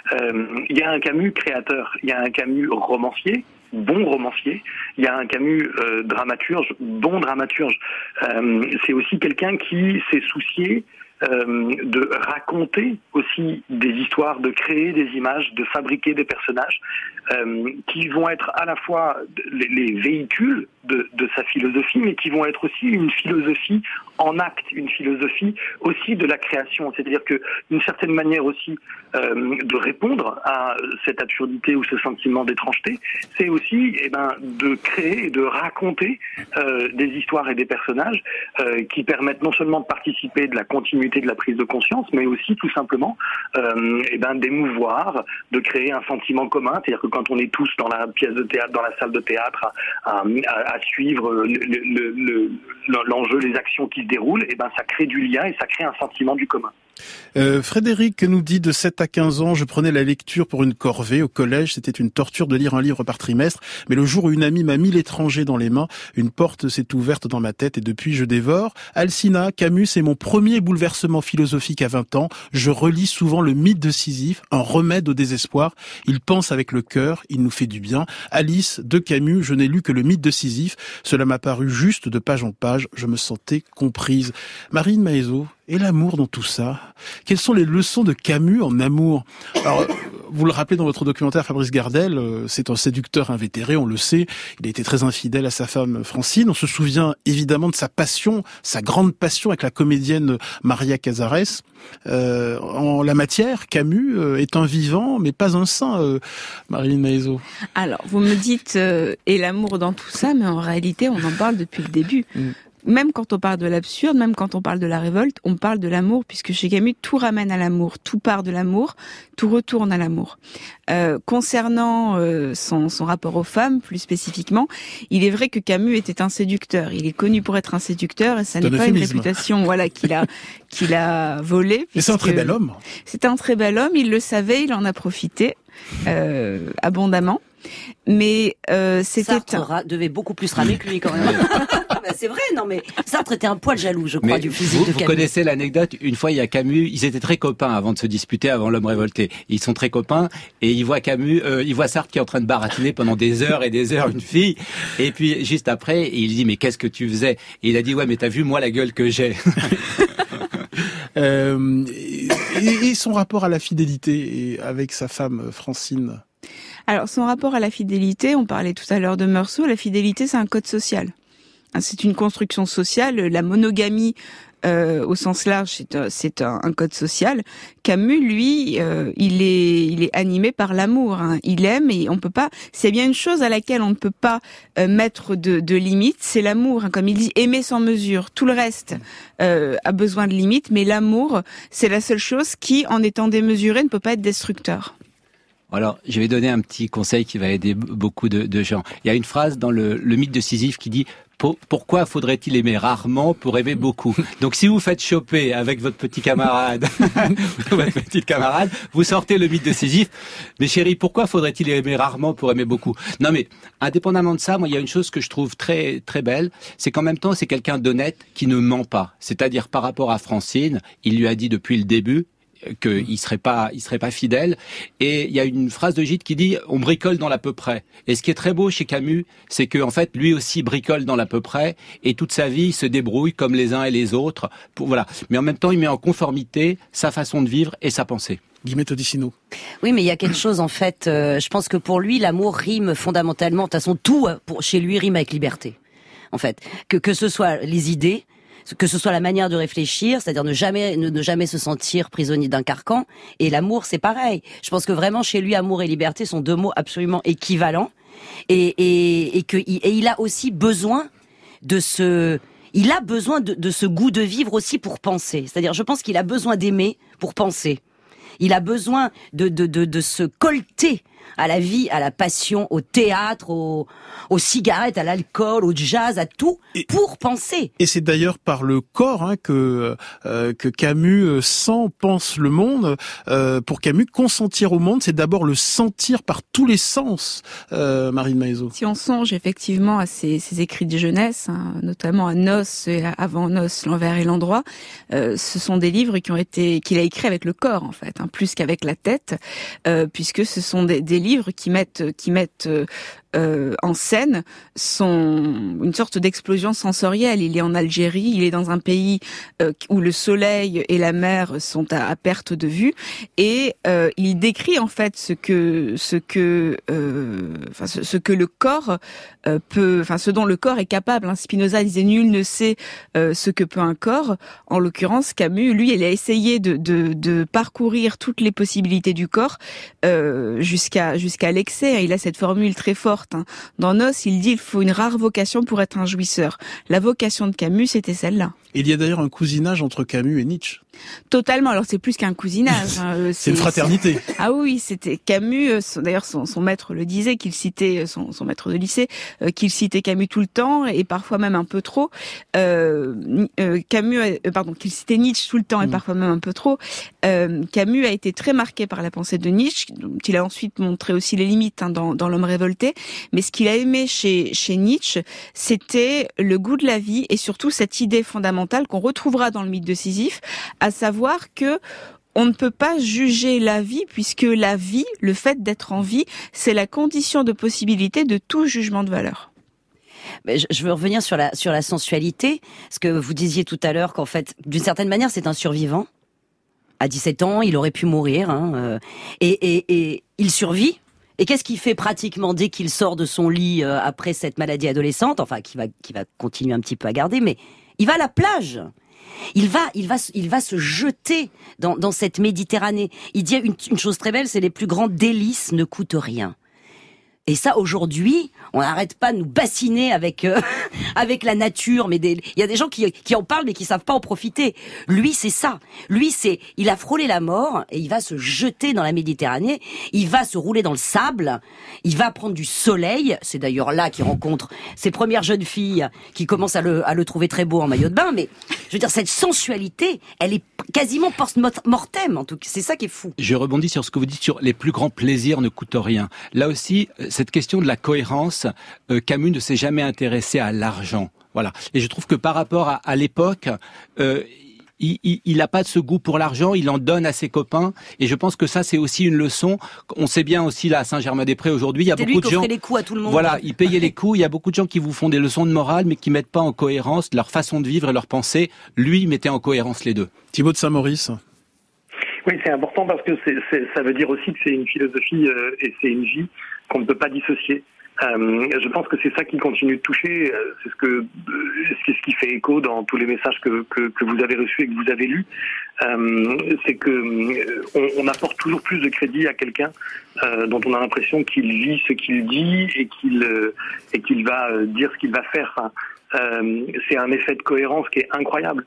il y a un Camus créateur, il y a un Camus romancier, bon romancier, il y a un Camus dramaturge, bon dramaturge. C'est aussi quelqu'un qui s'est soucié de raconter aussi des histoires, de créer des images, de fabriquer des personnages qui vont être à la fois les véhicules de sa philosophie, mais qui vont être aussi une philosophie en acte, une philosophie aussi de la création. C'est-à-dire que d'une certaine manière aussi de répondre à cette absurdité ou ce sentiment d'étrangeté, c'est aussi de créer et de raconter des histoires et des personnages qui permettent non seulement de participer de la continuité de la prise de conscience, mais aussi tout simplement d'émouvoir, de créer un sentiment commun. C'est-à-dire que quand on est tous dans la pièce de théâtre, dans la salle de théâtre, à suivre l'enjeu, les actions qui se déroulent, ça crée du lien et ça crée un sentiment du commun. Frédéric nous dit de 7 à 15 ans, je prenais la lecture pour une corvée au collège, c'était une torture de lire un livre par trimestre, mais le jour où une amie m'a mis l'étranger dans les mains, une porte s'est ouverte dans ma tête et depuis je dévore. Alcina, Camus, c'est mon premier bouleversement philosophique à 20 ans, je relis souvent le mythe de Sisyphe, un remède au désespoir, il pense avec le cœur, il nous fait du bien. Alice, de Camus, je n'ai lu que le mythe de Sisyphe, cela m'a paru juste de page en page, je me sentais comprise. Marine Maezot, et l'amour dans tout ça? Quelles sont les leçons de Camus en amour? Alors, vous le rappelez dans votre documentaire, Fabrice Gardel, c'est un séducteur invétéré, on le sait. Il a été très infidèle à sa femme Francine. On se souvient évidemment de sa passion, sa grande passion avec la comédienne Maria Casares. En la matière, Camus est un vivant, mais pas un saint, Marilyn Maezot. Alors, vous me dites et l'amour dans tout ça, mais en réalité, on en parle depuis le début. Même quand on parle de l'absurde, même quand on parle de la révolte, on parle de l'amour, puisque chez Camus, tout ramène à l'amour, tout part de l'amour, tout retourne à l'amour. Concernant son rapport aux femmes, plus spécifiquement, il est vrai que Camus était un séducteur. Il est connu pour être un séducteur, et ça n'est pas une réputation qu'il a volée. Mais c'est un très bel homme. C'est un très bel homme, il le savait, il en a profité abondamment. Mais Sartre devait beaucoup plus ramer que lui quand même. C'est vrai, non mais Sartre était un poil jaloux, je crois, du physique de Camus. Vous connaissez l'anecdote, une fois il y a Camus, ils étaient très copains avant de se disputer, avant L'Homme révolté. Ils sont très copains et il voit Sartre qui est en train de baratiner pendant des heures et des heures une fille. Et puis juste après, il dit mais qu'est-ce que tu faisais? Et il a dit ouais mais t'as vu moi la gueule que j'ai. Et son rapport à la fidélité et avec sa femme Francine. Alors, son rapport à la fidélité, on parlait tout à l'heure de Meursault, la fidélité, c'est un code social. C'est une construction sociale. La monogamie au sens large, c'est un code social. Camus, lui, il est animé par l'amour. Hein. Il aime et on peut pas. C'est bien une chose à laquelle on ne peut pas mettre de limites, c'est l'amour. Hein. Comme il dit, aimer sans mesure. Tout le reste a besoin de limites, mais l'amour, c'est la seule chose qui, en étant démesuré, ne peut pas être destructeur. Alors, je vais donner un petit conseil qui va aider beaucoup de gens. Il y a une phrase dans le mythe de Sisyphe qui dit « Pourquoi faudrait-il aimer rarement pour aimer beaucoup ?» Donc, si vous faites choper avec votre petit camarade, votre petite camarade, vous sortez le mythe de Sisyphe. « Mais chérie, pourquoi faudrait-il aimer rarement pour aimer beaucoup ?» Non, mais indépendamment de ça, moi, il y a une chose que je trouve très très belle, c'est qu'en même temps, c'est quelqu'un d'honnête qui ne ment pas. C'est-à-dire, par rapport à Francine, il lui a dit depuis le début qu'il serait pas fidèle. Et il y a une phrase de Gide qui dit « on bricole dans l'à peu près ». Et ce qui est très beau chez Camus, c'est que en fait, lui aussi bricole dans l'à peu près, et toute sa vie, il se débrouille comme les uns et les autres. Voilà. Mais en même temps, il met en conformité sa façon de vivre et sa pensée. Guillemette Odissino. Oui, mais il y a quelque chose, en fait, je pense que pour lui, l'amour rime fondamentalement, de toute façon, tout chez lui rime avec liberté. En fait, que ce soit les idées, que ce soit la manière de réfléchir, c'est-à-dire ne jamais se sentir prisonnier d'un carcan. Et l'amour, c'est pareil. Je pense que vraiment chez lui, amour et liberté sont deux mots absolument équivalents. Et il a aussi besoin de ce goût de vivre aussi pour penser. C'est-à-dire, je pense qu'il a besoin d'aimer pour penser. Il a besoin de se colter à la vie, à la passion, au théâtre, aux cigarettes, à l'alcool, au jazz, à tout, pour penser. Et c'est d'ailleurs par le corps que Camus pense le monde. Pour Camus, consentir au monde, c'est d'abord le sentir par tous les sens. Marine Maezot. Si on songe effectivement à ses écrits de jeunesse, hein, notamment à Noces et Avant Noces, L'envers et l'endroit, ce sont des livres qu'il a écrits avec le corps en fait, hein, plus qu'avec la tête, puisque ce sont des livres qui mettent en scène une sorte d'explosion sensorielle. Il est en Algérie, il est dans un pays où le soleil et la mer sont à perte de vue, et il décrit en fait ce dont le corps est capable. Hein. Spinoza disait nul ne sait ce que peut un corps. En l'occurrence, Camus, lui, il a essayé de parcourir toutes les possibilités du corps jusqu'à l'excès. Il a cette formule très forte. Hein. Dans Noces, il dit il faut une rare vocation pour être un jouisseur. La vocation de Camus, c'était celle-là. Il y a d'ailleurs un cousinage entre Camus et Nietzsche. Totalement. Alors c'est plus qu'un cousinage. Hein. C'est une fraternité. Ah oui, c'était Camus. D'ailleurs, son maître le disait, qu'il citait son maître de lycée, qu'il citait Camus tout le temps et parfois même un peu trop. Qu'il citait Nietzsche tout le temps et parfois même un peu trop. Camus a été très marqué par la pensée de Nietzsche, dont il a ensuite montré aussi les limites hein, dans L'homme révolté. Mais ce qu'il a aimé chez Nietzsche, c'était le goût de la vie et surtout cette idée fondamentale qu'on retrouvera dans le mythe de Sisyphe, à savoir que on ne peut pas juger la vie puisque la vie, le fait d'être en vie, c'est la condition de possibilité de tout jugement de valeur. Je veux revenir sur la sensualité, parce que vous disiez tout à l'heure qu'en fait, d'une certaine manière, c'est un survivant. À 17 ans, il aurait pu mourir, hein, et il survit. Et qu'est-ce qu'il fait pratiquement dès qu'il sort de son lit après cette maladie adolescente, enfin qui va continuer un petit peu à garder, mais il va à la plage. Il va se jeter dans cette Méditerranée. Il dit une chose très belle, c'est les plus grands délices ne coûtent rien. Et ça, aujourd'hui, on n'arrête pas de nous bassiner avec la nature. Mais il y a des gens qui en parlent mais qui savent pas en profiter. Lui, c'est ça. Lui, il a frôlé la mort et il va se jeter dans la Méditerranée. Il va se rouler dans le sable. Il va prendre du soleil. C'est d'ailleurs là qu'il rencontre ses premières jeunes filles qui commencent à le trouver très beau en maillot de bain. Mais je veux dire, cette sensualité, elle est quasiment post-mortem. En tout cas, c'est ça qui est fou. Je rebondis sur ce que vous dites sur les plus grands plaisirs ne coûtent rien. Là aussi, cette question de la cohérence, Camus ne s'est jamais intéressé à l'argent. Voilà. Et je trouve que par rapport à l'époque, il n'a pas de ce goût pour l'argent, il en donne à ses copains. Et je pense que ça, c'est aussi une leçon. On sait bien aussi là à Saint-Germain-des-Prés aujourd'hui, il y a beaucoup de gens. Les coups à tout le monde. Voilà, il payait les coups. Il y a beaucoup de gens qui vous font des leçons de morale, mais qui mettent pas en cohérence leur façon de vivre et leur pensée. Lui, il mettait en cohérence les deux. Thibaut de Saint-Maurice. Oui, c'est important parce que ça veut dire aussi que c'est une philosophie et c'est une vie qu'on ne peut pas dissocier. Je pense que c'est ça qui continue de toucher. C'est ce qui fait écho dans tous les messages que vous avez reçus et que vous avez lus. C'est que on apporte toujours plus de crédit à quelqu'un dont on a l'impression qu'il vit ce qu'il dit et qu'il va dire ce qu'il va faire. Enfin, c'est un effet de cohérence qui est incroyable.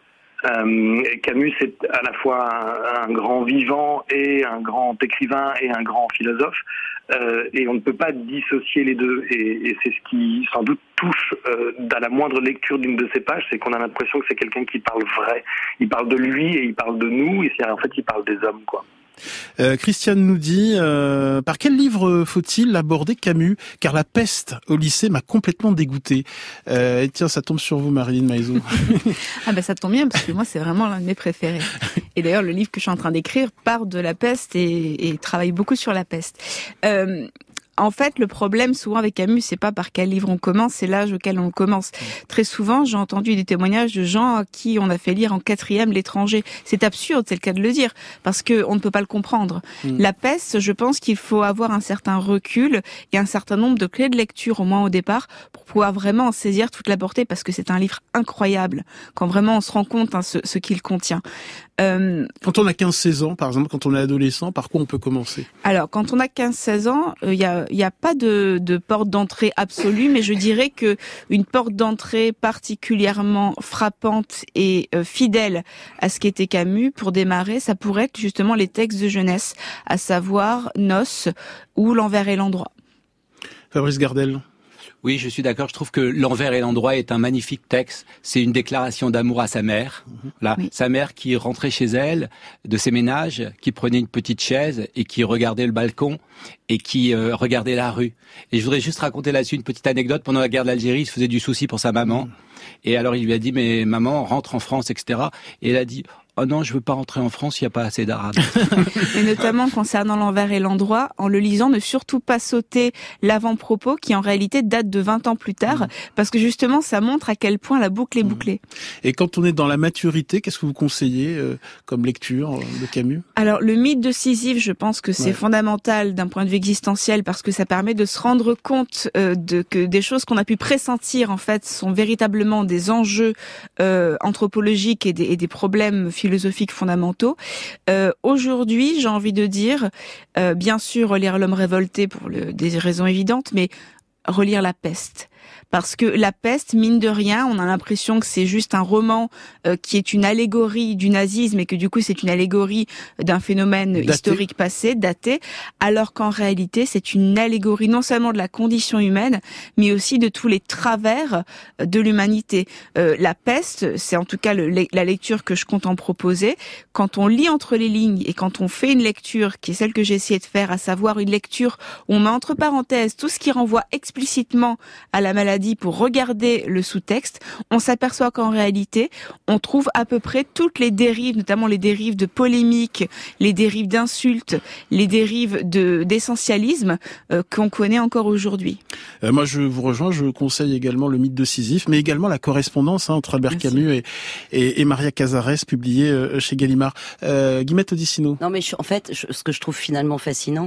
Camus, c'est à la fois un grand vivant et un grand écrivain et un grand philosophe, et on ne peut pas dissocier les deux. Et c'est ce qui, sans doute, touche à la moindre lecture d'une de ces pages, c'est qu'on a l'impression que c'est quelqu'un qui parle vrai. Il parle de lui et il parle de nous, et en fait, il parle des hommes, quoi. Christiane nous dit par quel livre faut-il aborder Camus, car La peste au lycée m'a complètement dégoûté. Et tiens, ça tombe sur vous, Marilyn Maisot. Ah ben ça tombe bien, parce que moi c'est vraiment l'un de mes préférés. Et d'ailleurs le livre que je suis en train d'écrire part de la peste et travaille beaucoup sur la peste. En fait, le problème souvent avec Camus, c'est pas par quel livre on commence, c'est l'âge auquel on commence. Très souvent, j'ai entendu des témoignages de gens à qui on a fait lire en 4e L'étranger. C'est absurde, c'est le cas de le dire, parce que on ne peut pas le comprendre. La peste, je pense qu'il faut avoir un certain recul et un certain nombre de clés de lecture, au moins au départ, pour pouvoir vraiment en saisir toute la portée, parce que c'est un livre incroyable, quand vraiment on se rend compte ce qu'il contient. Quand on a 15-16 ans, par exemple, quand on est adolescent, par quoi on peut commencer? Alors, quand on a 15-16 ans, il y a pas de porte d'entrée absolue, mais je dirais que une porte d'entrée particulièrement frappante et fidèle à ce qu'était Camus, pour démarrer, ça pourrait être justement les textes de jeunesse, à savoir Noces ou L'envers et l'endroit. Fabrice Gardel. Oui, je suis d'accord. Je trouve que L'envers et l'endroit est un magnifique texte. C'est une déclaration d'amour à sa mère. Là, oui. Sa mère qui rentrait chez elle de ses ménages, qui prenait une petite chaise et qui regardait le balcon et qui regardait la rue. Et je voudrais juste raconter là-dessus une petite anecdote. Pendant la guerre d'Algérie, il se faisait du souci pour sa maman. Et alors il lui a dit, mais maman, rentre en France, etc. Et elle a dit, oh non, je veux pas rentrer en France, il n'y a pas assez d'arabes. Et notamment concernant L'envers et l'endroit, en le lisant, ne surtout pas sauter l'avant-propos qui en réalité date de 20 ans plus tard, parce que justement ça montre à quel point la boucle est bouclée. Et quand on est dans la maturité, qu'est-ce que vous conseillez comme lecture de Camus? Alors le mythe de Sisyphe, je pense que c'est fondamental d'un point de vue existentiel, parce que ça permet de se rendre compte que des choses qu'on a pu pressentir en fait sont véritablement des enjeux anthropologiques et des problèmes philosophiques fondamentaux. Aujourd'hui, j'ai envie de dire, bien sûr, relire L'homme révolté pour des raisons évidentes, mais relire La peste. Parce que La peste, mine de rien, on a l'impression que c'est juste un roman qui est une allégorie du nazisme et que du coup c'est une allégorie d'un phénomène historique passé, daté, alors qu'en réalité c'est une allégorie non seulement de la condition humaine, mais aussi de tous les travers de l'humanité. La peste, c'est en tout cas la lecture que je compte en proposer. Quand on lit entre les lignes et quand on fait une lecture qui est celle que j'ai essayé de faire, à savoir une lecture où on met entre parenthèses tout ce qui renvoie explicitement à la maladie pour regarder le sous-texte, on s'aperçoit qu'en réalité, on trouve à peu près toutes les dérives, notamment les dérives de polémique, les dérives d'insultes, les dérives d'essentialisme qu'on connaît encore aujourd'hui. Moi, je vous rejoins, je conseille également Le mythe de Sisyphe, mais également la correspondance entre Albert Camus et Maria Casares, publiée chez Gallimard. Guillemette Odissino. Non, mais en fait, ce que je trouve finalement fascinant,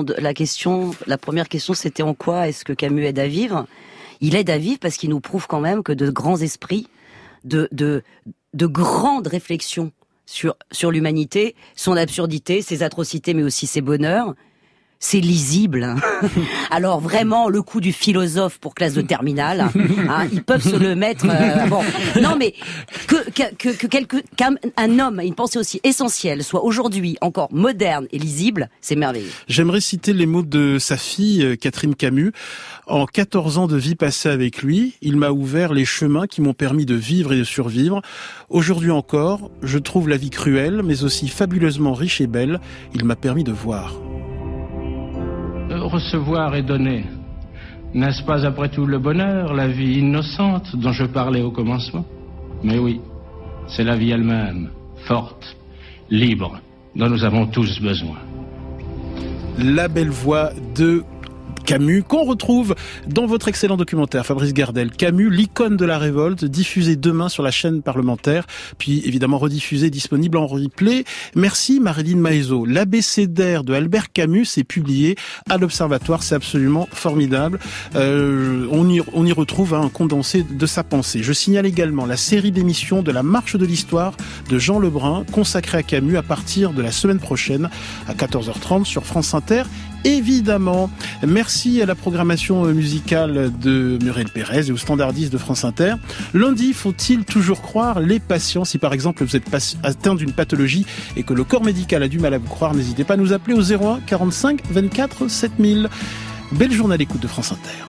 la première question, c'était en quoi est-ce que Camus aide à vivre? Il aide à vivre parce qu'il nous prouve quand même que de grands esprits, de grandes réflexions sur l'humanité, son absurdité, ses atrocités, mais aussi ses bonheurs, c'est lisible. Hein. Alors vraiment, le coup du philosophe pour classe de terminale, hein, ils peuvent se le mettre. Bon, non mais qu'un homme, une pensée aussi essentielle, soit aujourd'hui encore moderne et lisible, c'est merveilleux. J'aimerais citer les mots de sa fille Catherine Camus. En 14 ans de vie passée avec lui, il m'a ouvert les chemins qui m'ont permis de vivre et de survivre. Aujourd'hui encore, je trouve la vie cruelle, mais aussi fabuleusement riche et belle. Il m'a permis de voir. Recevoir et donner, n'est-ce pas après tout le bonheur, la vie innocente dont je parlais au commencement? Mais oui, c'est la vie elle-même, forte, libre, dont nous avons tous besoin. La belle voix de Camus, qu'on retrouve dans votre excellent documentaire, Fabrice Gardel. Camus, l'icône de la révolte, diffusé demain sur la chaîne parlementaire, puis évidemment rediffusé, disponible en replay. Merci Marilyn Maezot. L'abécédaire de Albert Camus est publié à l'Observatoire, c'est absolument formidable. On y retrouve un condensé de sa pensée. Je signale également la série d'émissions de la Marche de l'Histoire de Jean Lebrun, consacrée à Camus à partir de la semaine prochaine à 14h30 sur France Inter. Évidemment, merci à la programmation musicale de Muriel Pérez et aux standardistes de France Inter. Lundi, faut-il toujours croire les patients? Si par exemple vous êtes atteint d'une pathologie et que le corps médical a du mal à vous croire, n'hésitez pas à nous appeler au 01 45 24 7000. Belle journée à l'écoute de France Inter.